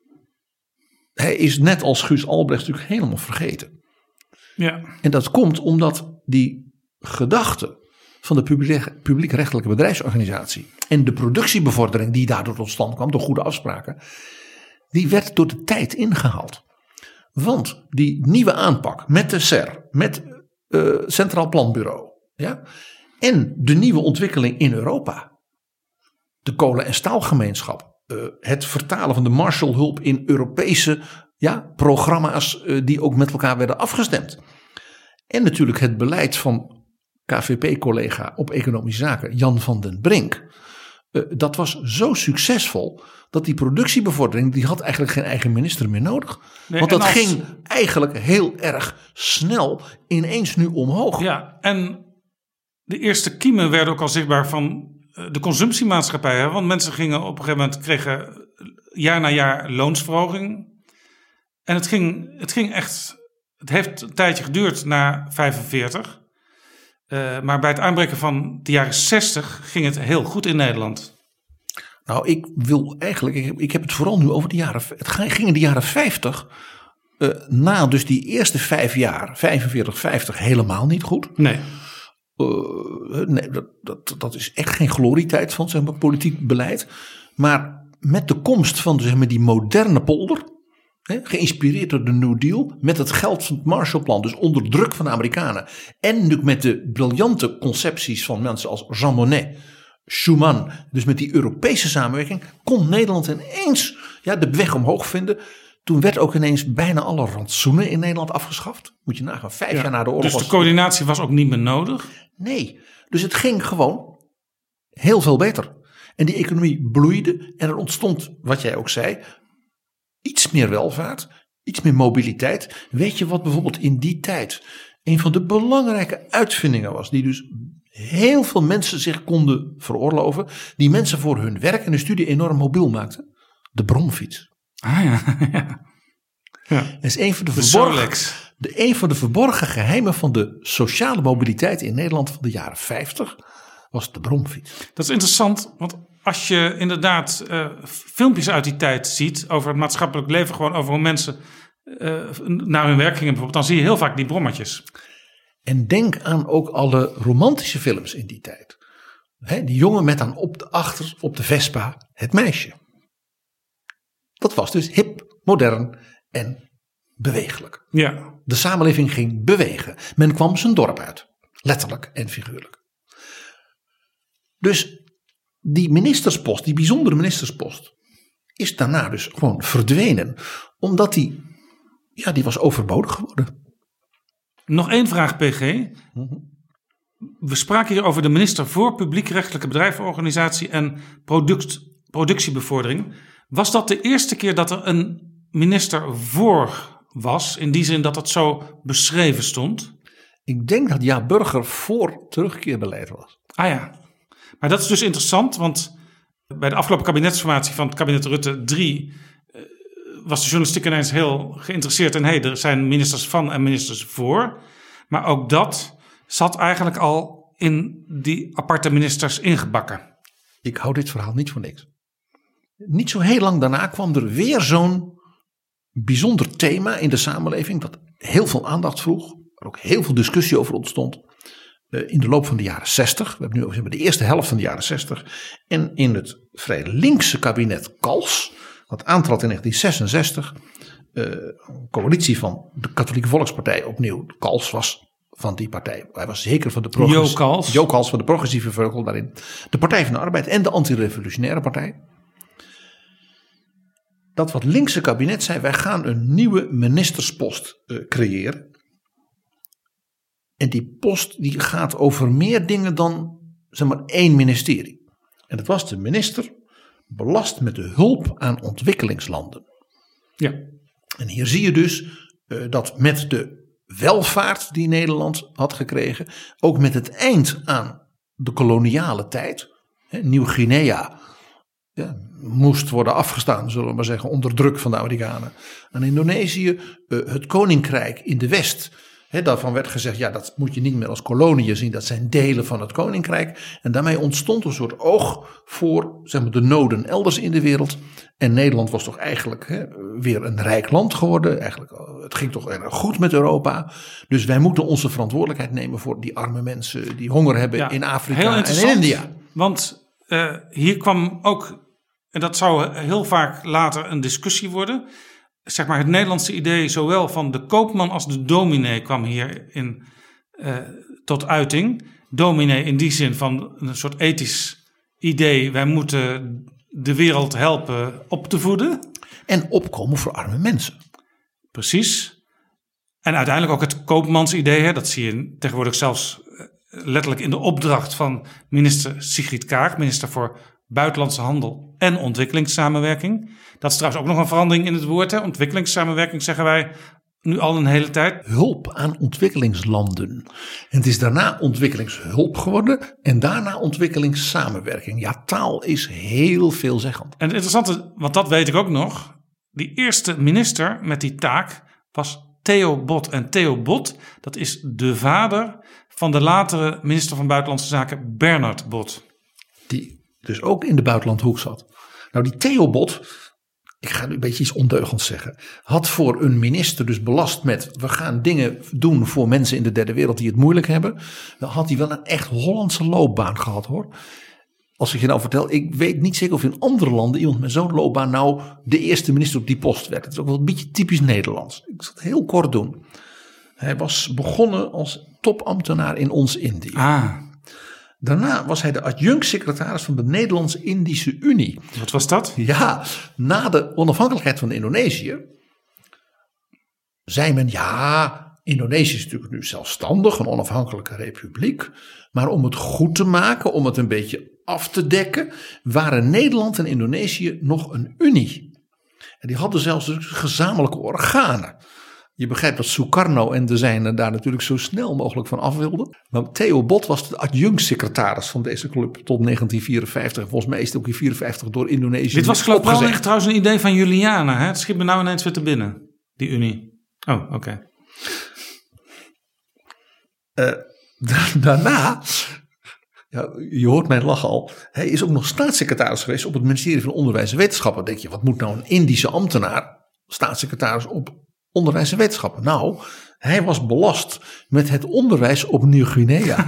hij is net als Guus Albrechts natuurlijk helemaal vergeten. Ja. En dat komt omdat die gedachte van de publiekrechtelijke bedrijfsorganisatie en de productiebevordering die daardoor tot stand kwam door goede afspraken, die werd door de tijd ingehaald. Want die nieuwe aanpak met de SER, met Centraal Planbureau, ja, en de nieuwe ontwikkeling in Europa, de kolen- en staalgemeenschap, het vertalen van de Marshallhulp in Europese programma's die ook met elkaar werden afgestemd. En natuurlijk het beleid van KVP-collega op economische zaken Jan van den Brink. Dat was zo succesvol dat die productiebevordering, die had eigenlijk geen eigen minister meer nodig. Nee, want dat ging eigenlijk heel erg snel ineens nu omhoog. Ja, en de eerste kiemen werden ook al zichtbaar van de consumptiemaatschappij. Hè? Want mensen gingen op een gegeven moment, kregen jaar na jaar loonsverhoging. En het ging echt, het heeft een tijdje geduurd na 45. Maar bij het aanbreken van de jaren 60 ging het heel goed in Nederland. Nou, ik heb het vooral nu over de jaren, het ging in de jaren 50, na dus die eerste 5 jaar, 45, 50, helemaal niet goed. Nee. Nee, dat is echt geen glorietijd van politiek beleid. Maar met de komst van die moderne polder, geïnspireerd door de New Deal, met het geld van het Marshallplan, dus onder druk van de Amerikanen, en nu met de briljante concepties van mensen als Jean Monnet, Schuman, dus met die Europese samenwerking, kon Nederland ineens de weg omhoog vinden. Toen werd ook ineens bijna alle rantsoenen in Nederland afgeschaft. Moet je nagaan, 5 jaar na de oorlog. Dus de coördinatie was ook niet meer nodig? Nee, dus het ging gewoon heel veel beter. En die economie bloeide en er ontstond, wat jij ook zei, iets meer welvaart, iets meer mobiliteit. Weet je wat bijvoorbeeld in die tijd een van de belangrijke uitvindingen was, die dus heel veel mensen zich konden veroorloven, die mensen voor hun werk en hun studie enorm mobiel maakten? De bromfiets. Ah ja. Dat is een van de verborgen geheimen van de sociale mobiliteit in Nederland van de jaren 50 was de bromfiets. Dat is interessant, want als je inderdaad filmpjes uit die tijd ziet over het maatschappelijk leven, gewoon over hoe mensen naar hun werk gingen bijvoorbeeld, dan zie je heel vaak die brommertjes. En denk aan ook alle romantische films in die tijd. Die jongen met dan op de Vespa het meisje. Dat was dus hip, modern en bewegelijk. Ja. De samenleving ging bewegen. Men kwam zijn dorp uit. Letterlijk en figuurlijk. Dus die ministerspost, die bijzondere ministerspost, is daarna dus gewoon verdwenen. Omdat die was overbodig geworden. Nog één vraag, PG. We spraken hier over de minister voor publiekrechtelijke bedrijfsorganisatie en productiebevordering. Was dat de eerste keer dat er een minister voor was? In die zin dat het zo beschreven stond? Ik denk dat Jaap Burger voor terugkeerbeleid was. Ah ja, maar dat is dus interessant, want bij de afgelopen kabinetsformatie van het kabinet Rutte 3 was de journalistiek ineens heel geïnteresseerd in er zijn ministers van en ministers voor. Maar ook dat zat eigenlijk al in die aparte ministers ingebakken. Ik hou dit verhaal niet voor niks. Niet zo heel lang daarna kwam er weer zo'n bijzonder thema in de samenleving dat heel veel aandacht vroeg, waar ook heel veel discussie over ontstond in de loop van de jaren 60. We hebben nu over de eerste helft van de jaren 60. En in het vrij linkse kabinet Cals, wat aantrad in 1966, een coalitie van de Katholieke Volkspartij opnieuw. Cals was van die partij. Hij was zeker van de Jo Cals van de progressieve vleugel daarin. De Partij van de Arbeid en de Antirevolutionaire Partij. Dat wat linkse kabinet zei, wij gaan een nieuwe ministerspost creëren. En die post die gaat over meer dingen dan zeg maar 1 ministerie. En dat was de minister belast met de hulp aan ontwikkelingslanden. Ja. En hier zie je dus dat met de welvaart die Nederland had gekregen, ook met het eind aan de koloniale tijd, Nieuw-Guinea moest worden afgestaan, zullen we maar zeggen, onder druk van de Amerikanen. Aan Indonesië, het koninkrijk in de West. Daarvan werd gezegd, dat moet je niet meer als koloniën zien. Dat zijn delen van het koninkrijk. En daarmee ontstond een soort oog voor zeg maar, de noden elders in de wereld. En Nederland was toch eigenlijk weer een rijk land geworden. Eigenlijk, het ging toch erg goed met Europa. Dus wij moeten onze verantwoordelijkheid nemen voor die arme mensen die honger hebben in Afrika en in India. Want hier kwam ook, en dat zou heel vaak later een discussie worden, zeg maar het Nederlandse idee zowel van de koopman als de dominee kwam hierin tot uiting. Dominee in die zin van een soort ethisch idee, wij moeten de wereld helpen op te voeden. En opkomen voor arme mensen. Precies. En uiteindelijk ook het koopmansidee, dat zie je tegenwoordig zelfs letterlijk in de opdracht van minister Sigrid Kaag, minister voor Buitenlandse Handel en Ontwikkelingssamenwerking. Dat is trouwens ook nog een verandering in het woord. Ontwikkelingssamenwerking zeggen wij nu al een hele tijd. Hulp aan ontwikkelingslanden. En het is daarna ontwikkelingshulp geworden en daarna ontwikkelingssamenwerking. Ja, taal is heel veelzeggend. En het interessante, want dat weet ik ook nog, die eerste minister met die taak was Theo Bot. En Theo Bot, dat is de vader van de latere minister van Buitenlandse Zaken Bernard Bot. Die dus ook in de buitenlandhoek zat. Nou, die Theo Bot, ik ga nu een beetje iets ondeugends zeggen, had voor een minister dus belast met, we gaan dingen doen voor mensen in de derde wereld die het moeilijk hebben. Dan had hij wel een echt Hollandse loopbaan gehad, hoor. Als ik je nou vertel, ik weet niet zeker of in andere landen iemand met zo'n loopbaan nou de eerste minister op die post werd. Het is ook wel een beetje typisch Nederlands. Ik zal het heel kort doen. Hij was begonnen als topambtenaar in ons Indië. Daarna was hij de adjunct-secretaris van de Nederlands-Indische Unie. Wat was dat? Ja, na de onafhankelijkheid van Indonesië zei men, Indonesië is natuurlijk nu zelfstandig, een onafhankelijke republiek. Maar om het goed te maken, om het een beetje af te dekken, waren Nederland en Indonesië nog een unie. En die hadden zelfs dus gezamenlijke organen. Je begrijpt dat Sukarno en de zijnen daar natuurlijk zo snel mogelijk van af wilden. Maar Theo Bot was de adjunct-secretaris van deze club tot 1954. Volgens mij is het ook in 1954 door Indonesië Dit was geloof ik wel trouwens een idee van Juliana. Het schiet me nou ineens weer te binnen, die unie. Oh, oké. Daarna Ja, je hoort mij lachen al. Hij is ook nog staatssecretaris geweest op het ministerie van Onderwijs en Wetenschappen. Dan denk je, wat moet nou een Indische ambtenaar staatssecretaris op Onderwijs en Wetenschappen? Nou, hij was belast met het onderwijs op Nieuw-Guinea.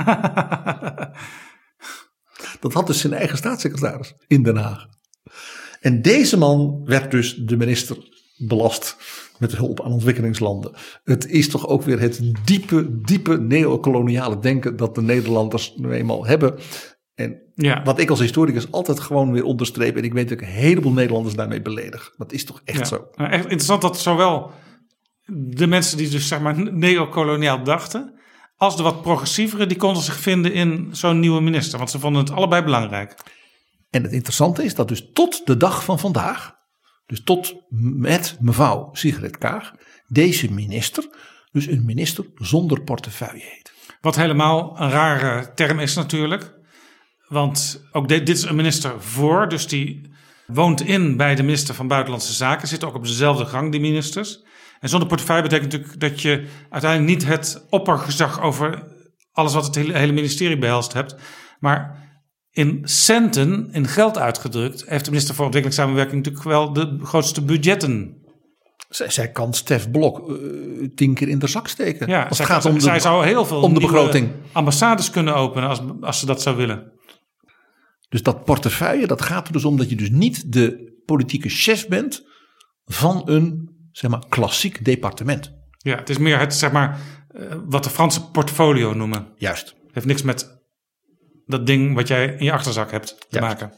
Dat had dus zijn eigen staatssecretaris in Den Haag. En deze man werd dus de minister belast met hulp aan ontwikkelingslanden. Het is toch ook weer het diepe neocoloniale denken dat de Nederlanders nu eenmaal hebben. En wat ik als historicus altijd gewoon weer onderstreep. En ik weet dat ik een heleboel Nederlanders daarmee beledig. Dat is toch echt zo. Nou, echt interessant dat zowel de mensen die dus zeg maar neocoloniaal dachten, als de wat progressievere, die konden zich vinden in zo'n nieuwe minister. Want ze vonden het allebei belangrijk. En het interessante is dat dus tot de dag van vandaag, dus tot met mevrouw Sigrid Kaag, deze minister dus een minister zonder portefeuille heet. Wat helemaal een rare term is natuurlijk. Want ook dit is een minister voor, dus die woont in bij de minister van Buitenlandse Zaken, zit ook op dezelfde gang, die ministers. En zonder portefeuille betekent natuurlijk dat je uiteindelijk niet het oppergezag over alles wat het hele ministerie behelst hebt. Maar in centen, in geld uitgedrukt, heeft de minister voor ontwikkelingssamenwerking natuurlijk wel de grootste budgetten. Zij kan Stef Blok 10 keer in de zak steken. Ja, zij zou heel veel om de begroting ambassades kunnen openen als ze dat zou willen. Dus dat portefeuille, dat gaat er dus om dat je dus niet de politieke chef bent van een, zeg maar, klassiek departement. Ja, het is meer het, zeg maar, wat de Franse portfolio noemen. Juist. Het heeft niks met dat ding wat jij in je achterzak hebt te maken.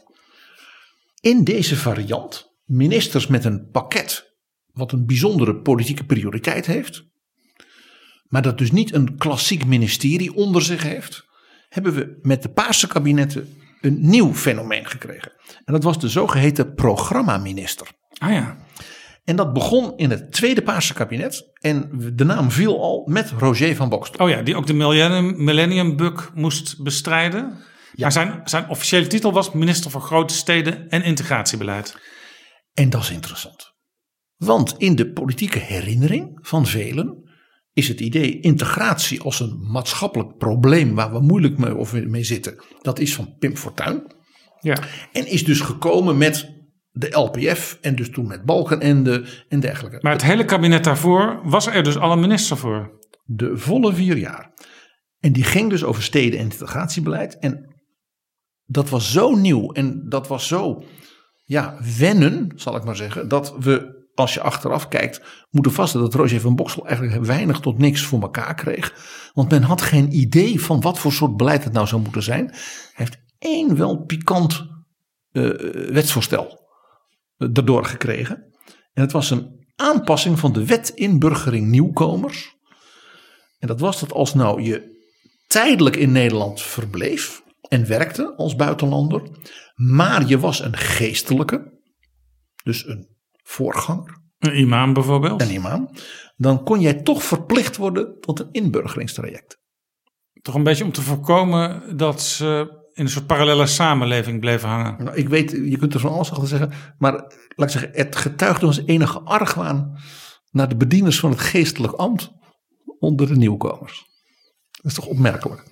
In deze variant, ministers met een pakket wat een bijzondere politieke prioriteit heeft, maar dat dus niet een klassiek ministerie onder zich heeft, hebben we met de Paarse kabinetten een nieuw fenomeen gekregen. En dat was de zogeheten programmaminister. Ah ja. En dat begon in het tweede Paarse kabinet. En de naam viel al met Roger van Bokstel. Oh ja, die ook de Millennium Bug moest bestrijden. Ja. Maar zijn officiële titel was minister voor Grote Steden en Integratiebeleid. En dat is interessant. Want in de politieke herinnering van velen is het idee integratie als een maatschappelijk probleem waar we moeilijk mee zitten. Dat is van Pim Fortuyn. Ja. En is dus gekomen met de LPF en dus toen met Balkenende en dergelijke. Maar het hele kabinet daarvoor was er dus al een minister voor. De volle 4 jaar. En die ging dus over steden- en integratiebeleid. En dat was zo nieuw en dat was zo wennen, zal ik maar zeggen, dat we, als je achteraf kijkt, moeten vaststellen dat Roger van Bokstel eigenlijk weinig tot niks voor elkaar kreeg. Want men had geen idee van wat voor soort beleid het nou zou moeten zijn. Hij heeft één wel pikant wetsvoorstel erdoor gekregen. En het was een aanpassing van de wet inburgering nieuwkomers. En dat was dat als nou je tijdelijk in Nederland verbleef en werkte als buitenlander, maar je was een geestelijke, dus een voorganger. Een imam bijvoorbeeld. Een imam. Dan kon jij toch verplicht worden tot een inburgeringstraject. Toch een beetje om te voorkomen dat ze in een soort parallele samenleving bleven hangen. Nou, ik weet, je kunt er van alles achter zeggen, maar laat ik zeggen, het getuigde als enige argwaan naar de bedieners van het geestelijk ambt onder de nieuwkomers. Dat is toch opmerkelijk.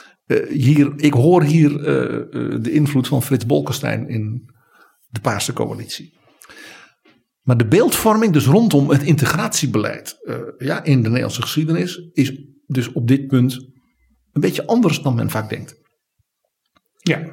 Ik hoor hier de invloed van Frits Bolkestein in de Paarse coalitie. Maar de beeldvorming dus rondom het integratiebeleid in de Nederlandse geschiedenis is dus op dit punt een beetje anders dan men vaak denkt. Ja.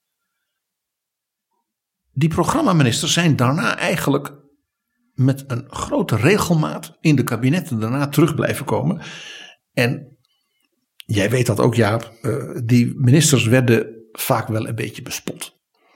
Die programmaministers zijn daarna eigenlijk met een grote regelmaat in de kabinetten daarna terug blijven komen. En jij weet dat ook, Jaap, die ministers werden vaak wel een beetje bespot.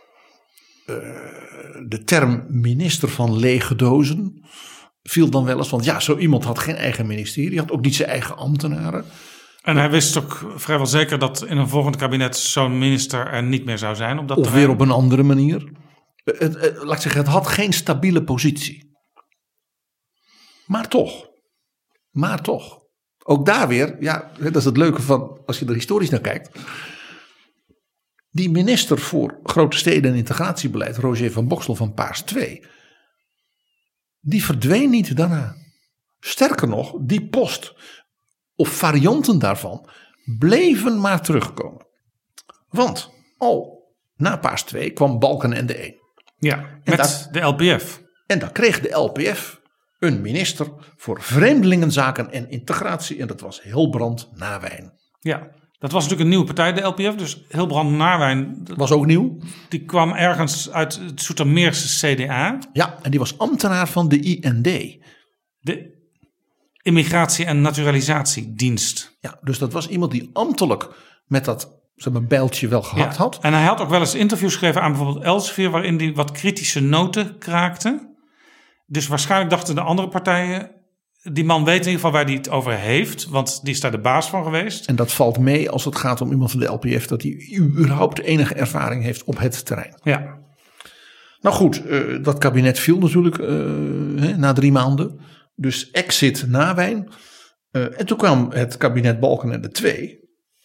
De term minister van lege dozen viel dan wel eens, want ja, zo iemand had geen eigen ministerie, had ook niet zijn eigen ambtenaren. En hij wist ook vrijwel zeker dat in een volgend kabinet zo'n minister er niet meer zou zijn. Op dat terrein. Weer op een andere manier. Laat ik zeggen, het had geen stabiele positie. Maar toch. Ook daar weer, ja, dat is het leuke van als je er historisch naar kijkt. Die minister voor Grote Steden en Integratiebeleid, Roger van Bokstel van Paars 2, die verdween niet daarna. Sterker nog, die post of varianten daarvan bleven maar terugkomen. Want al na Paas 2 kwam Balkenende 1. Ja, met de LPF. En dan kreeg de LPF een minister voor Vreemdelingenzaken en Integratie. En dat was Hilbrand Nawijn. Ja, dat was natuurlijk een nieuwe partij, de LPF. Dus Hilbrand Nawijn. Dat was ook nieuw. Die kwam ergens uit het Zoetermeerse CDA. Ja, en die was ambtenaar van de IND. De Immigratie- en Naturalisatiedienst. Ja, dus dat was iemand die ambtelijk met dat bijltje wel gehakt had. En hij had ook wel eens interviews gegeven aan bijvoorbeeld Elsevier, waarin hij wat kritische noten kraakte. Dus waarschijnlijk dachten de andere partijen, die man weet in ieder geval waar hij het over heeft, want die is daar de baas van geweest. En dat valt mee als het gaat om iemand van de LPF, dat hij überhaupt enige ervaring heeft op het terrein. Ja. Nou goed, dat kabinet viel natuurlijk na 3 maanden. Dus exit Nawijn. En toen kwam het kabinet Balkenende 2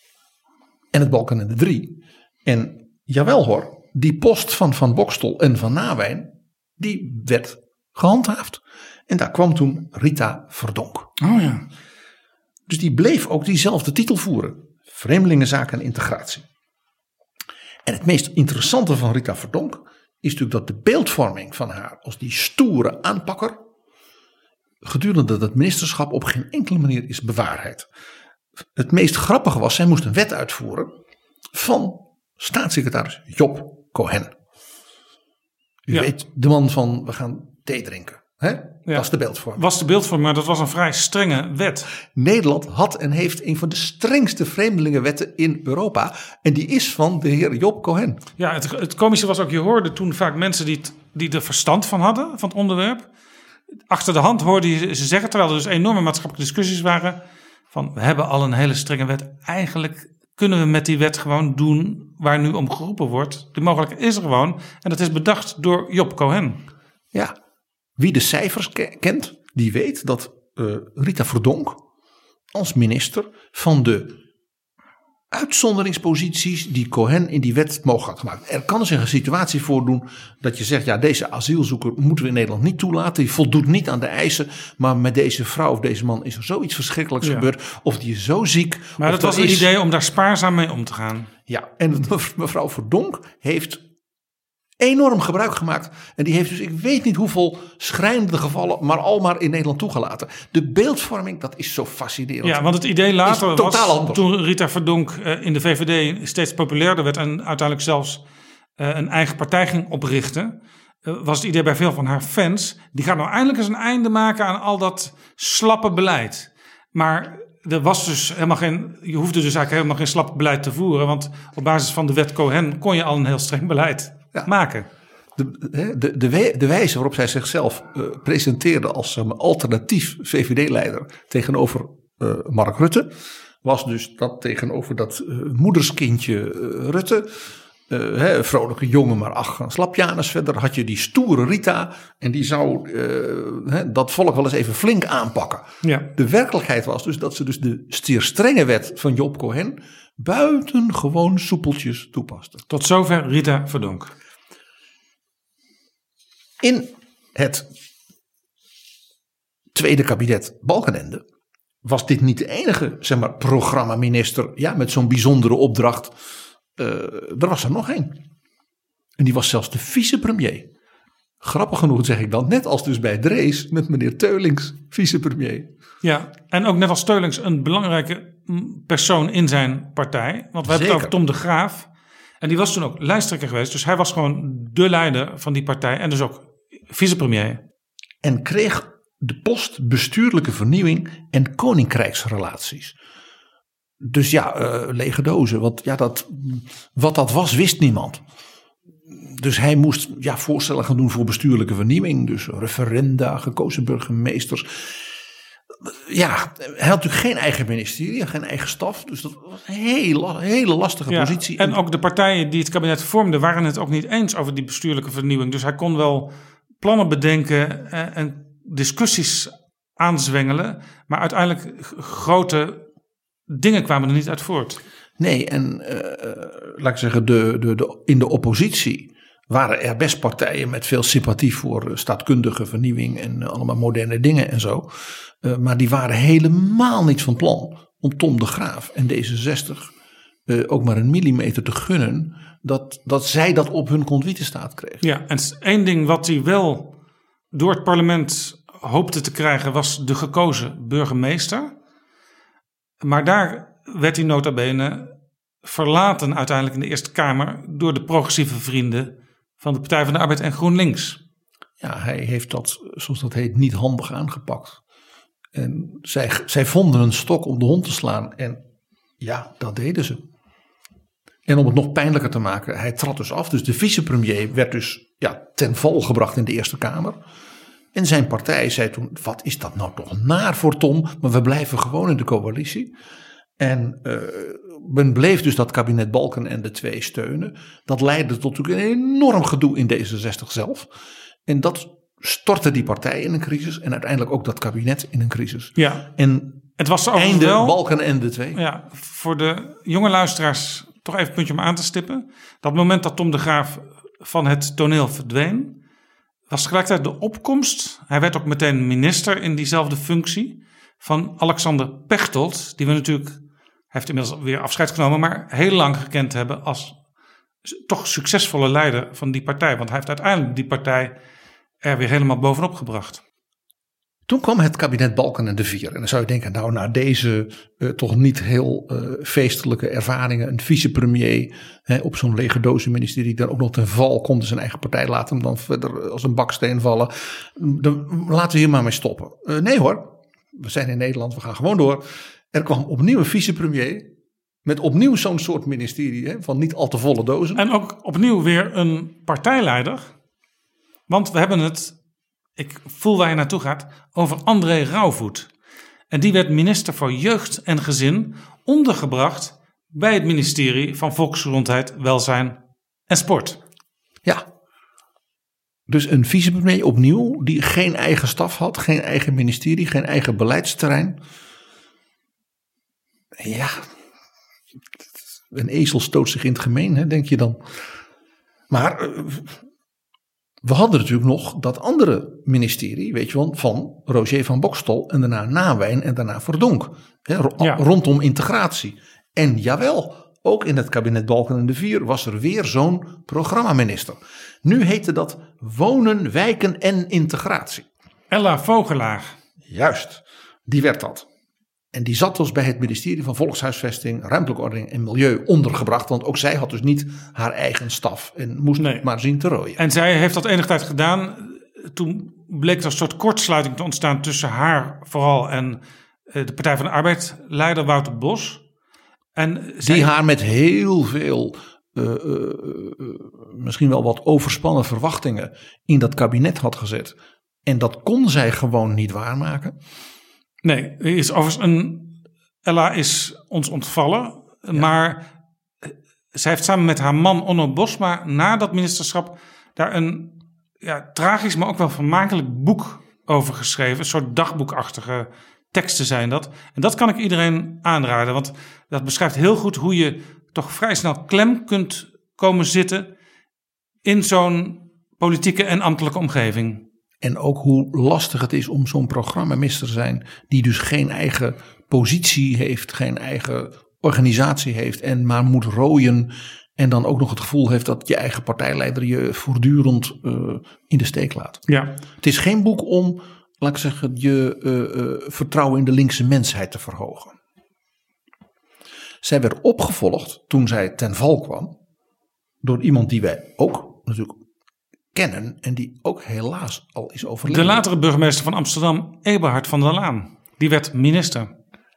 en het Balkenende 3. En jawel hoor, die post van Van Boxtel en van Nawijn, die werd gehandhaafd. En daar kwam toen Rita Verdonk. Oh ja. Dus die bleef ook diezelfde titel voeren. Vreemdelingenzaken en Integratie. En het meest interessante van Rita Verdonk is natuurlijk dat de beeldvorming van haar als die stoere aanpakker gedurende dat ministerschap op geen enkele manier is bewaarheid. Het meest grappige was, zij moest een wet uitvoeren van staatssecretaris Job Cohen. U weet, de man van we gaan thee drinken. Hè? Ja. Dat is de beeldvorming. Was de beeldvorming, maar dat was een vrij strenge wet. Nederland had en heeft een van de strengste vreemdelingenwetten in Europa. En die is van de heer Job Cohen. Ja, het komische was ook, je hoorde toen vaak mensen die er verstand van hadden, van het onderwerp. Achter de hand hoorde je ze zeggen, terwijl er dus enorme maatschappelijke discussies waren, van we hebben al een hele strenge wet. Eigenlijk kunnen we met die wet gewoon doen waar nu om geroepen wordt. De mogelijkheid is er gewoon. En dat is bedacht door Job Cohen. Ja, wie de cijfers kent, die weet dat Rita Verdonk als minister van de uitzonderingsposities die Cohen in die wet mogelijk had gemaakt. Er kan zich een situatie voordoen dat je zegt, ja, deze asielzoeker moeten we in Nederland niet toelaten. Die voldoet niet aan de eisen, maar met deze vrouw of deze man is er zoiets verschrikkelijks gebeurd. Of die is zo ziek. Maar dat was het idee om daar spaarzaam mee om te gaan. Ja, en mevrouw Verdonk heeft enorm gebruik gemaakt. En die heeft dus, ik weet niet hoeveel schrijnende gevallen, maar al maar in Nederland toegelaten. De beeldvorming, dat is zo fascinerend. Ja, want het idee later was, anders. Toen Rita Verdonk in de VVD steeds populairder werd en uiteindelijk zelfs een eigen partij ging oprichten, was het idee bij veel van haar fans, die gaat nou eindelijk eens een einde maken aan al dat slappe beleid. Maar er was dus je hoefde dus eigenlijk helemaal geen slappe beleid te voeren, want op basis van de wet Cohen kon je al een heel streng beleid maken. De wijze waarop zij zichzelf presenteerde als alternatief VVD-leider tegenover Mark Rutte was dus dat tegenover dat moederskindje Rutte, vrolijke jongen, maar ach, slapjanus. Verder had je die stoere Rita en die zou dat volk wel eens even flink aanpakken. Ja. De werkelijkheid was dus dat ze dus de zeer strenge wet van Job Cohen buitengewoon soepeltjes toepaste. Tot zover Rita Verdonk. In het tweede kabinet Balkenende was dit niet de enige, programmaminister met zo'n bijzondere opdracht. Er was er nog één. En die was zelfs de vicepremier. Grappig genoeg zeg ik dan, net als dus bij Drees met meneer Teulings, vicepremier. Ja, en ook net als Teulings een belangrijke persoon in zijn partij. Want we hebben het over Tom de Graaf. En die was toen ook lijsttrekker geweest. Dus hij was gewoon de leider van die partij. En dus ook vicepremier. En kreeg de post bestuurlijke vernieuwing en koninkrijksrelaties. Dus lege dozen. Want wat dat was, wist niemand. Dus hij moest voorstellen gaan doen voor bestuurlijke vernieuwing. Dus referenda, gekozen burgemeesters. Ja, hij had natuurlijk geen eigen ministerie, geen eigen staf. Dus dat was een hele lastige positie. En ook de partijen die het kabinet vormden waren het ook niet eens over die bestuurlijke vernieuwing. Dus hij kon wel plannen bedenken en discussies aanzwengelen. Maar uiteindelijk grote dingen kwamen er niet uit voort. Nee, en laat ik zeggen, in de oppositie waren er best partijen met veel sympathie voor staatkundige vernieuwing en allemaal moderne dingen en zo. Maar die waren helemaal niet van plan om Tom de Graaf en D66 ook maar een millimeter te gunnen dat zij dat op hun conduite staat kregen. Ja, en één ding wat hij wel door het parlement hoopte te krijgen was de gekozen burgemeester. Maar daar werd hij nota bene verlaten uiteindelijk in de Eerste Kamer door de progressieve vrienden van de Partij van de Arbeid en GroenLinks. Ja, hij heeft dat, zoals dat heet, niet handig aangepakt. En zij vonden een stok om de hond te slaan. En ja, dat deden ze. En om het nog pijnlijker te maken, hij trad dus af. Dus de vicepremier werd dus ten val gebracht in de Eerste Kamer. En zijn partij zei toen, wat is dat nou toch naar voor Tom? Maar we blijven gewoon in de coalitie. En men bleef dus dat kabinet Balkenende 2 steunen. Dat leidde tot natuurlijk een enorm gedoe in D66 zelf. En dat stortte die partij in een crisis. En uiteindelijk ook dat kabinet in een crisis. Ja, en het was einde wel, Balkenende 2. Ja, voor de jonge luisteraars toch even een puntje om aan te stippen. Dat moment dat Tom de Graaf van het toneel verdween, was tegelijkertijd de opkomst. Hij werd ook meteen minister in diezelfde functie van Alexander Pechtold. Die we natuurlijk, hij heeft inmiddels weer afscheid genomen, maar heel lang gekend hebben als toch succesvolle leider van die partij. Want hij heeft uiteindelijk die partij er weer helemaal bovenop gebracht. Toen kwam het kabinet Balkenende 4. En dan zou je denken, nou na deze toch niet heel feestelijke ervaringen. Een vicepremier op zo'n lege dozenministerie die dan ook nog ten val komt. Zijn eigen partij laat hem dan verder als een baksteen vallen. Dan laten we hier maar mee stoppen. Nee hoor, we zijn in Nederland, we gaan gewoon door. Er kwam opnieuw een vicepremier met opnieuw zo'n soort ministerie van niet al te volle dozen. En ook opnieuw weer een partijleider. Want we hebben het, ik voel waar je naartoe gaat, over André Rauwvoet. En die werd minister voor Jeugd en Gezin ondergebracht bij het ministerie van Volksgezondheid, Welzijn en Sport. Ja, dus een vicepremier opnieuw die geen eigen staf had, geen eigen ministerie, geen eigen beleidsterrein. Ja, een ezel stoot zich in het gemeen, denk je dan. Maar we hadden natuurlijk nog dat andere ministerie, weet je wel, van Roger van Boxtel en daarna Nawijn en daarna Verdonk. Rondom integratie. En jawel, ook in het kabinet Balkenende 4 was er weer zo'n programmaminister. Nu heette dat Wonen, Wijken en Integratie. Ella Vogelaar. Juist, die werd dat. En die zat dus bij het ministerie van Volkshuisvesting, Ruimtelijke Ordening en Milieu ondergebracht. Want ook zij had dus niet haar eigen staf en moest maar zien te rooien. En zij heeft dat enige tijd gedaan. Toen bleek er een soort kortsluiting te ontstaan tussen haar vooral en de Partij van de Arbeid, leider Wouter Bos. En die haar met heel veel, misschien wel wat overspannen verwachtingen in dat kabinet had gezet. En dat kon zij gewoon niet waarmaken. Nee, Ella is ons ontvallen. Ja. Maar zij heeft samen met haar man Onno Bosma na dat ministerschap daar een tragisch, maar ook wel vermakelijk boek over geschreven. Een soort dagboekachtige teksten zijn dat. En dat kan ik iedereen aanraden. Want dat beschrijft heel goed hoe je toch vrij snel klem kunt komen zitten in zo'n politieke en ambtelijke omgeving. En ook hoe lastig het is om zo'n programmaminister te zijn die dus geen eigen positie heeft, geen eigen organisatie heeft en maar moet rooien. En dan ook nog het gevoel heeft dat je eigen partijleider je voortdurend in de steek laat. Ja. Het is geen boek om, laat ik zeggen, je vertrouwen in de linkse mensheid te verhogen. Zij werd opgevolgd toen zij ten val kwam door iemand die wij ook natuurlijk kennen en die ook helaas al is overleden. De latere burgemeester van Amsterdam, Eberhard van der Laan, die werd minister.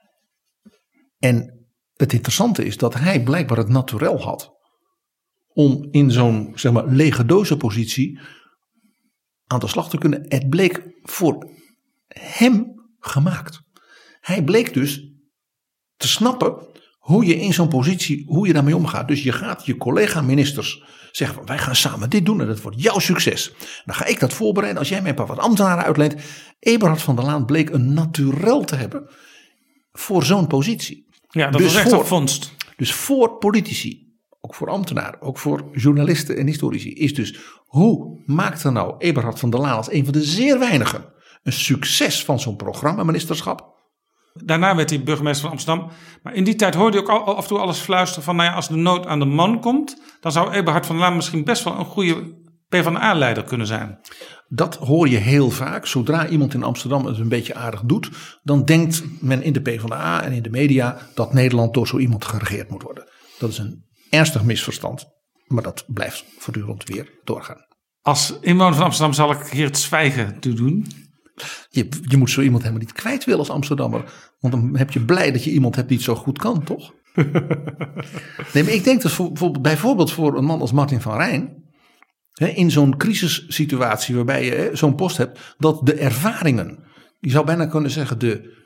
En het interessante is dat hij blijkbaar het naturel had om in zo'n, zeg maar, lege dozenpositie aan de slag te kunnen. Het bleek voor hem gemaakt. Hij bleek dus te snappen hoe je in zo'n positie, hoe je daarmee omgaat. Dus je gaat je collega-ministers zeggen, wij gaan samen dit doen en dat wordt jouw succes. Dan ga ik dat voorbereiden als jij mij een paar wat ambtenaren uitleent. Eberhard van der Laan bleek een naturel te hebben voor zo'n positie. Ja, dat was echt een vondst. Dus voor politici, ook voor ambtenaren, ook voor journalisten en historici, is dus hoe maakte nou Eberhard van der Laan als een van de zeer weinigen een succes van zo'n programmaministerschap? Daarna werd hij burgemeester van Amsterdam. Maar in die tijd hoorde je ook al af en toe alles fluisteren van... als de nood aan de man komt... dan zou Eberhard van der Laan misschien best wel een goede PvdA-leider kunnen zijn. Dat hoor je heel vaak. Zodra iemand in Amsterdam het een beetje aardig doet... dan denkt men in de PvdA en in de media... dat Nederland door zo iemand geregeerd moet worden. Dat is een ernstig misverstand. Maar dat blijft voortdurend weer doorgaan. Als inwoner van Amsterdam zal ik hier het zwijgen toe doen. Je moet zo iemand helemaal niet kwijt willen als Amsterdammer. Want dan heb je blij dat je iemand hebt die het zo goed kan, toch? Nee, maar ik denk dat bijvoorbeeld voor een man als Martin van Rijn... in zo'n crisissituatie waarbij je zo'n post hebt... dat de ervaringen, je zou bijna kunnen zeggen...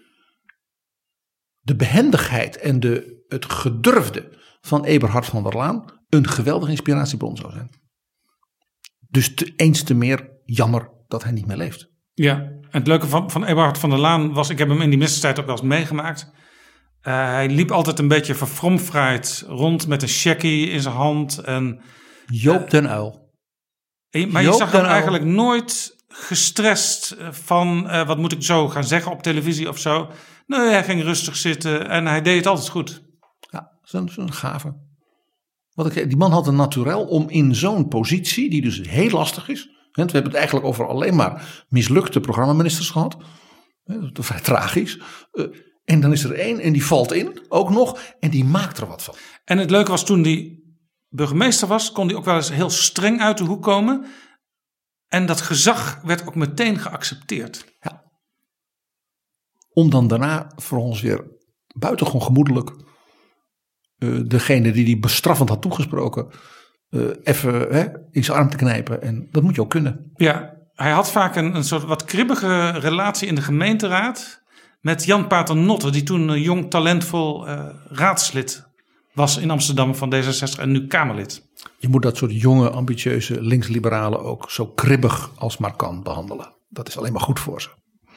de behendigheid en het gedurfde van Eberhard van der Laan... een geweldige inspiratiebron zou zijn. Dus eens te meer jammer dat hij niet meer leeft. Ja, en het leuke van Eberhard van der Laan was... ik heb hem in die ministerstijd ook wel eens meegemaakt. Hij liep altijd een beetje verfromfraaid rond met een checkie in zijn hand. En, Joop den Uyl. Maar je zag hem eigenlijk nooit gestrest van... wat moet ik zo gaan zeggen op televisie of zo. Nee, hij ging rustig zitten en hij deed het altijd goed. Ja, zo'n gave. Die man had een naturel om in zo'n positie, die dus heel lastig is. We hebben het eigenlijk over alleen maar mislukte programmaministers gehad. Dat is vrij tragisch. En dan is er één en die valt in, ook nog. En die maakt er wat van. En het leuke was, toen die burgemeester was, kon hij ook wel eens heel streng uit de hoek komen. En dat gezag werd ook meteen geaccepteerd. Ja. Om dan daarna voor ons weer buitengewoon gemoedelijk... degene die bestraffend had toegesproken... even in zijn arm te knijpen. En dat moet je ook kunnen. Ja, hij had vaak een soort wat kribbige relatie in de gemeenteraad... met Jan Paternotte, die toen een jong talentvol raadslid was in Amsterdam van D66 en nu Kamerlid. Je moet dat soort jonge, ambitieuze linksliberalen ook zo kribbig als maar kan behandelen. Dat is alleen maar goed voor ze.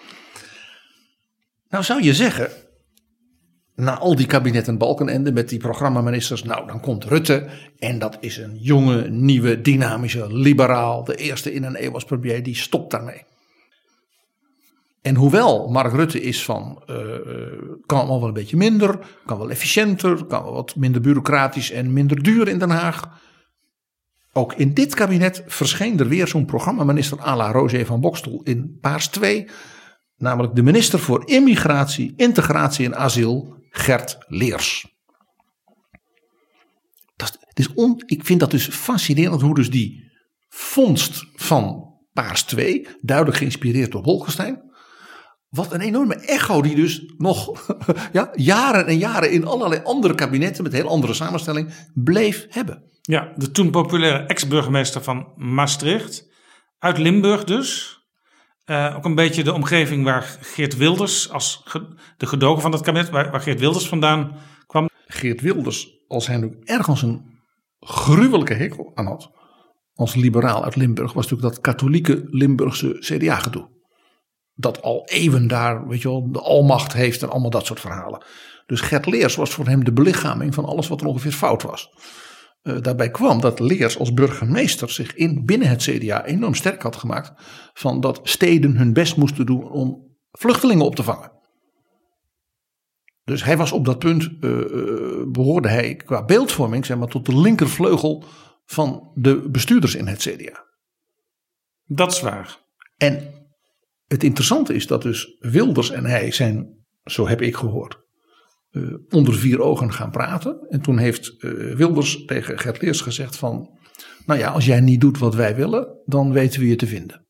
Nou zou je zeggen... na al die kabinetten Balkenende met die programmaministers... nou, dan komt Rutte en dat is een jonge, nieuwe, dynamische liberaal. De eerste in een eeuw als premier, die stopt daarmee. En hoewel Mark Rutte is van... kan allemaal wel een beetje minder, kan wel efficiënter... kan wel wat minder bureaucratisch en minder duur in Den Haag... ook in dit kabinet verscheen er weer zo'n programmaminister... à la Roger van Boxtel in Paars 2... namelijk de minister voor Immigratie, Integratie en Asiel... Gert Leers. Ik vind dat dus fascinerend hoe dus die vondst van Paars 2, duidelijk geïnspireerd door Bolkestein, wat een enorme echo die dus nog jaren en jaren in allerlei andere kabinetten met een heel andere samenstelling bleef hebben. Ja, de toen populaire ex-burgemeester van Maastricht, uit Limburg dus. Ook een beetje de omgeving waar Geert Wilders als de gedogen van dat kabinet, waar Geert Wilders vandaan kwam. Geert Wilders, als hij nu ergens een gruwelijke hekel aan had, als liberaal uit Limburg, was natuurlijk dat katholieke Limburgse CDA-gedoe. Dat al eeuwen daar, weet je wel, de almacht heeft en allemaal dat soort verhalen. Dus Gert Leers was voor hem de belichaming van alles wat er ongeveer fout was. Daarbij kwam dat Leers als burgemeester zich binnen het CDA enorm sterk had gemaakt van dat steden hun best moesten doen om vluchtelingen op te vangen. Dus hij was op dat punt, behoorde hij qua beeldvorming zeg maar, tot de linkervleugel van de bestuurders in het CDA. Dat is waar. En het interessante is dat dus Wilders en hij zijn, zo heb ik gehoord, onder 4 ogen gaan praten. En toen heeft Wilders tegen Gert Leers gezegd van, nou ja, als jij niet doet wat wij willen, dan weten we je te vinden.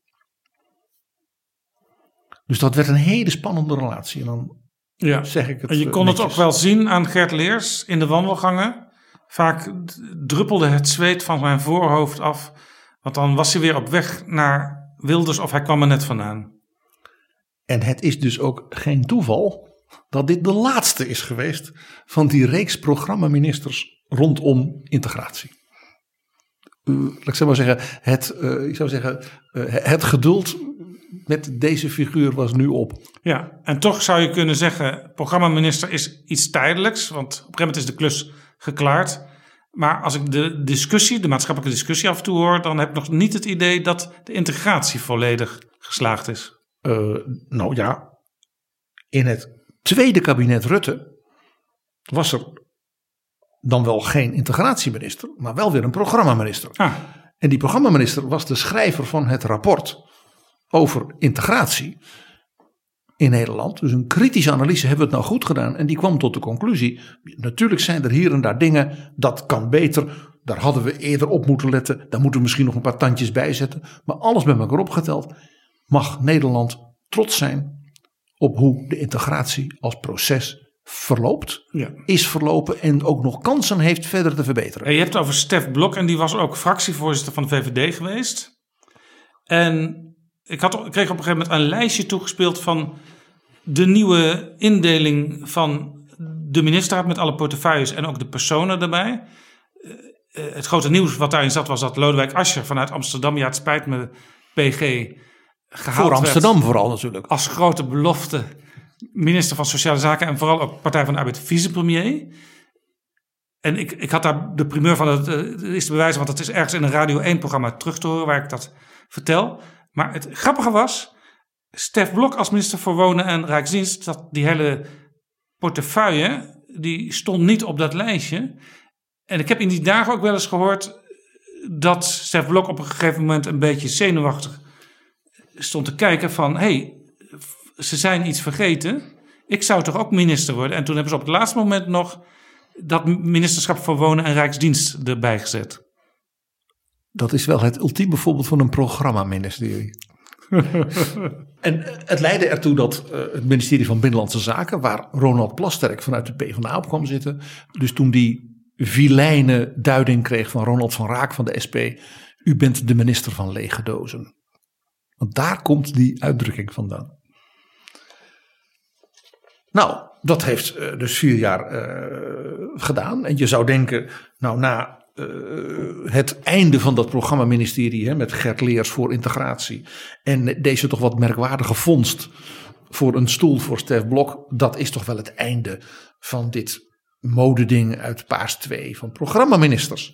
Dus dat werd een hele spannende relatie. En dan zeg ik het en je kon netjes. Het ook wel zien aan Gert Leers in de wandelgangen. Vaak druppelde het zweet van zijn voorhoofd af. Want dan was hij weer op weg naar Wilders of hij kwam er net vandaan. En het is dus ook geen toeval dat dit de laatste is geweest van die reeks programmaministers rondom integratie. Ik zou maar zeggen, het geduld met deze figuur was nu op. Ja, en toch zou je kunnen zeggen, programmaminister is iets tijdelijks, want op een gegeven moment is de klus geklaard. Maar als ik de maatschappelijke discussie af en toe hoor, dan heb ik nog niet het idee dat de integratie volledig geslaagd is. Nou ja, in het tweede kabinet Rutte was er dan wel geen integratieminister, maar wel weer een programmaminister. En die programmaminister was de schrijver van het rapport over integratie in Nederland. Dus een kritische analyse, hebben we het nou goed gedaan? En die kwam tot de conclusie, natuurlijk zijn er hier en daar dingen, dat kan beter. Daar hadden we eerder op moeten letten. Daar moeten we misschien nog een paar tandjes bij zetten. Maar alles bij elkaar opgeteld mag Nederland trots zijn op hoe de integratie als proces verloopt, is verlopen en ook nog kansen heeft verder te verbeteren. En je hebt het over Stef Blok en die was ook fractievoorzitter van de VVD geweest. En ik kreeg op een gegeven moment een lijstje toegespeeld van de nieuwe indeling van de ministerraad met alle portefeuilles en ook de personen erbij. Het grote nieuws wat daarin zat was dat Lodewijk Asscher vanuit Amsterdam, ja het spijt me PG, gehaald voor Amsterdam werd, vooral natuurlijk. Als grote belofte minister van Sociale Zaken en vooral ook Partij van de Arbeid vicepremier. En ik had daar de primeur van, het is te bewijzen, want het is ergens in een Radio 1 programma terug te horen waar ik dat vertel. Maar het grappige was, Stef Blok als minister voor Wonen en Rijksdienst, dat die hele portefeuille, die stond niet op dat lijstje. En ik heb in die dagen ook wel eens gehoord dat Stef Blok op een gegeven moment een beetje zenuwachtig stond te kijken van, ze zijn iets vergeten. Ik zou toch ook minister worden? En toen hebben ze op het laatste moment nog dat ministerschap voor Wonen en Rijksdienst erbij gezet. Dat is wel het ultieme voorbeeld van een programmaministerie. En het leidde ertoe dat het ministerie van Binnenlandse Zaken, waar Ronald Plasterk vanuit de PvdA op kwam zitten, dus toen die vilijne duiding kreeg van Ronald van Raak van de SP, u bent de minister van lege dozen. Want daar komt die uitdrukking vandaan. Nou, dat heeft dus 4 jaar gedaan. En je zou denken, nou na het einde van dat programmaministerie met Gert Leers voor integratie en deze toch wat merkwaardige vondst voor een stoel voor Stef Blok, dat is toch wel het einde van dit modeding uit Paars 2 van programmaministers.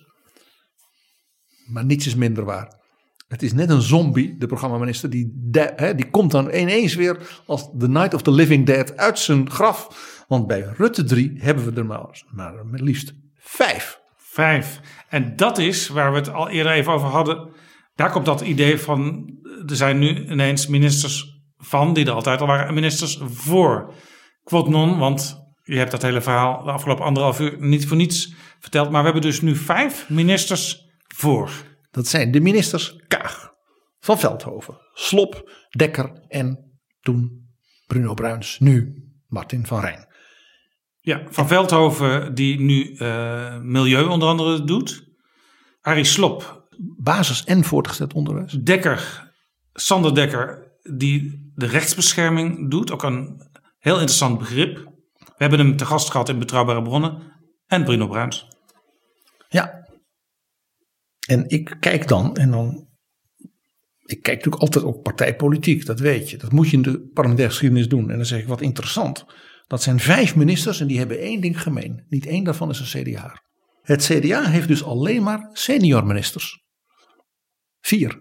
Maar niets is minder waar. Het is net een zombie, de programmaminister, die komt dan ineens weer als The Night of the Living Dead uit zijn graf. Want bij Rutte 3 hebben we er maar liefst 5. 5. En dat is waar we het al eerder even over hadden. Daar komt dat idee van, er zijn nu ineens ministers van, die er altijd al waren, en ministers voor. Quod non, want je hebt dat hele verhaal de afgelopen 1,5 uur niet voor niets verteld. Maar we hebben dus nu 5 ministers voor. Dat zijn de ministers Kaag, Van Veldhoven, Slop, Dekker en toen Bruno Bruins, nu Martin van Rijn. Ja, Van Veldhoven die nu milieu onder andere doet. Arie Slop. Basis- en voortgezet onderwijs. Dekker, Sander Dekker die de rechtsbescherming doet. Ook een heel interessant begrip. We hebben hem te gast gehad in Betrouwbare Bronnen. En Bruno Bruins. Ja. En ik kijk dan, ik kijk natuurlijk altijd op partijpolitiek, dat weet je. Dat moet je in de parlementaire geschiedenis doen. En dan zeg ik, wat interessant. Dat zijn 5 ministers en die hebben 1 ding gemeen. Niet 1 daarvan is een CDA. Het CDA heeft dus alleen maar senior ministers. 4.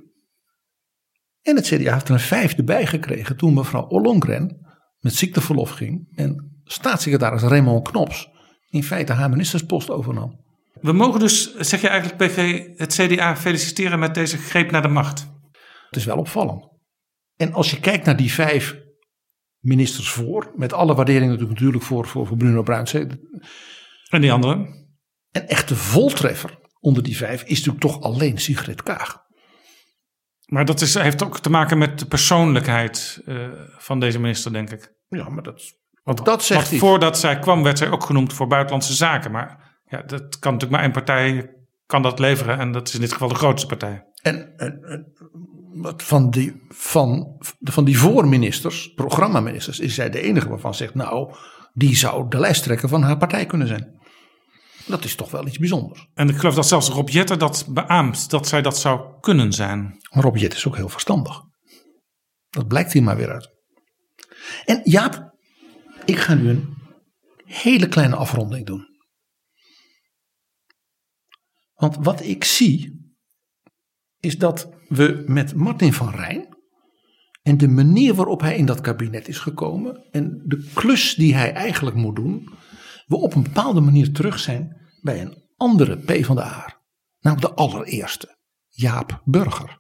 En het CDA heeft er een 5e bij gekregen toen mevrouw Ollongren met ziekteverlof ging. En staatssecretaris Raymond Knops in feite haar ministerspost overnam. We mogen dus, zeg je eigenlijk PG, het CDA feliciteren met deze greep naar de macht. Het is wel opvallend. En als je kijkt naar die 5 ministers voor, met alle waarderingen natuurlijk voor Bruno Bruins. En die andere? Een echte voltreffer onder die 5 is natuurlijk toch alleen Sigrid Kaag. Maar dat heeft ook te maken met de persoonlijkheid van deze minister, denk ik. Ja, maar dat zegt hij. Voordat zij kwam werd zij ook genoemd voor buitenlandse zaken. Maar ja, dat kan natuurlijk maar 1 partij kan dat leveren. En dat is in dit geval de grootste partij. En van die voorministers, programmaministers, is zij de enige waarvan zegt, nou, die zou de lijsttrekker van haar partij kunnen zijn. Dat is toch wel iets bijzonders. En ik geloof dat zelfs Rob Jetten dat beaamt, dat zij dat zou kunnen zijn. Rob Jetten is ook heel verstandig. Dat blijkt hier maar weer uit. En Jaap, ik ga nu een hele kleine afronding doen. Want wat ik zie is dat we met Martin van Rijn En de manier waarop hij in dat kabinet is gekomen en de klus die hij eigenlijk moet doen, we op een bepaalde manier terug zijn bij een andere PvdA, namelijk de allereerste, Jaap Burger.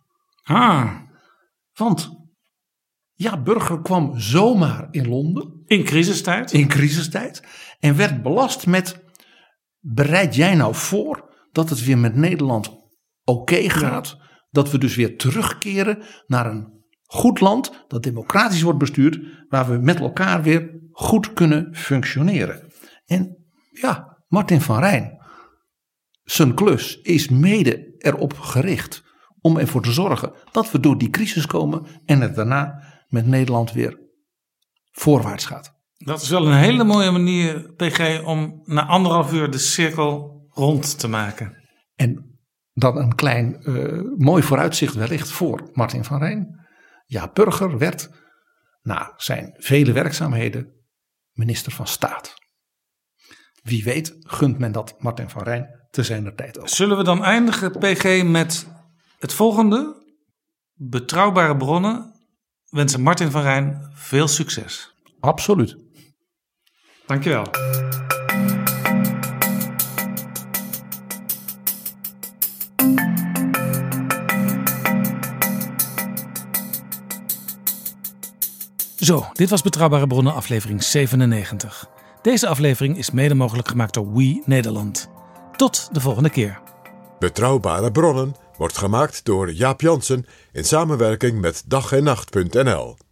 Want Jaap Burger kwam zomaar in Londen. In crisistijd. In crisistijd. En werd belast met, bereid jij nou voor dat het weer met Nederland oké gaat? Ja. Dat we dus weer terugkeren naar een goed land dat democratisch wordt bestuurd, waar we met elkaar weer goed kunnen functioneren. En ja, Martin van Rijn, zijn klus is mede erop gericht om ervoor te zorgen dat we door die crisis komen en het daarna met Nederland weer voorwaarts gaat. Dat is wel een hele mooie manier, PG, om na 1,5 uur de cirkel rond te maken. En dan een klein mooi vooruitzicht wellicht voor Martin van Rijn. Jaap Burger werd na zijn vele werkzaamheden minister van Staat. Wie weet gunt men dat Martin van Rijn te zijner tijd ook. Zullen we dan eindigen, PG, met het volgende? Betrouwbare bronnen wensen Martin van Rijn veel succes. Absoluut. Dankjewel. Zo, dit was Betrouwbare Bronnen aflevering 97. Deze aflevering is mede mogelijk gemaakt door We Nederland. Tot de volgende keer. Betrouwbare Bronnen wordt gemaakt door Jaap Jansen in samenwerking met dag-en-nacht.nl.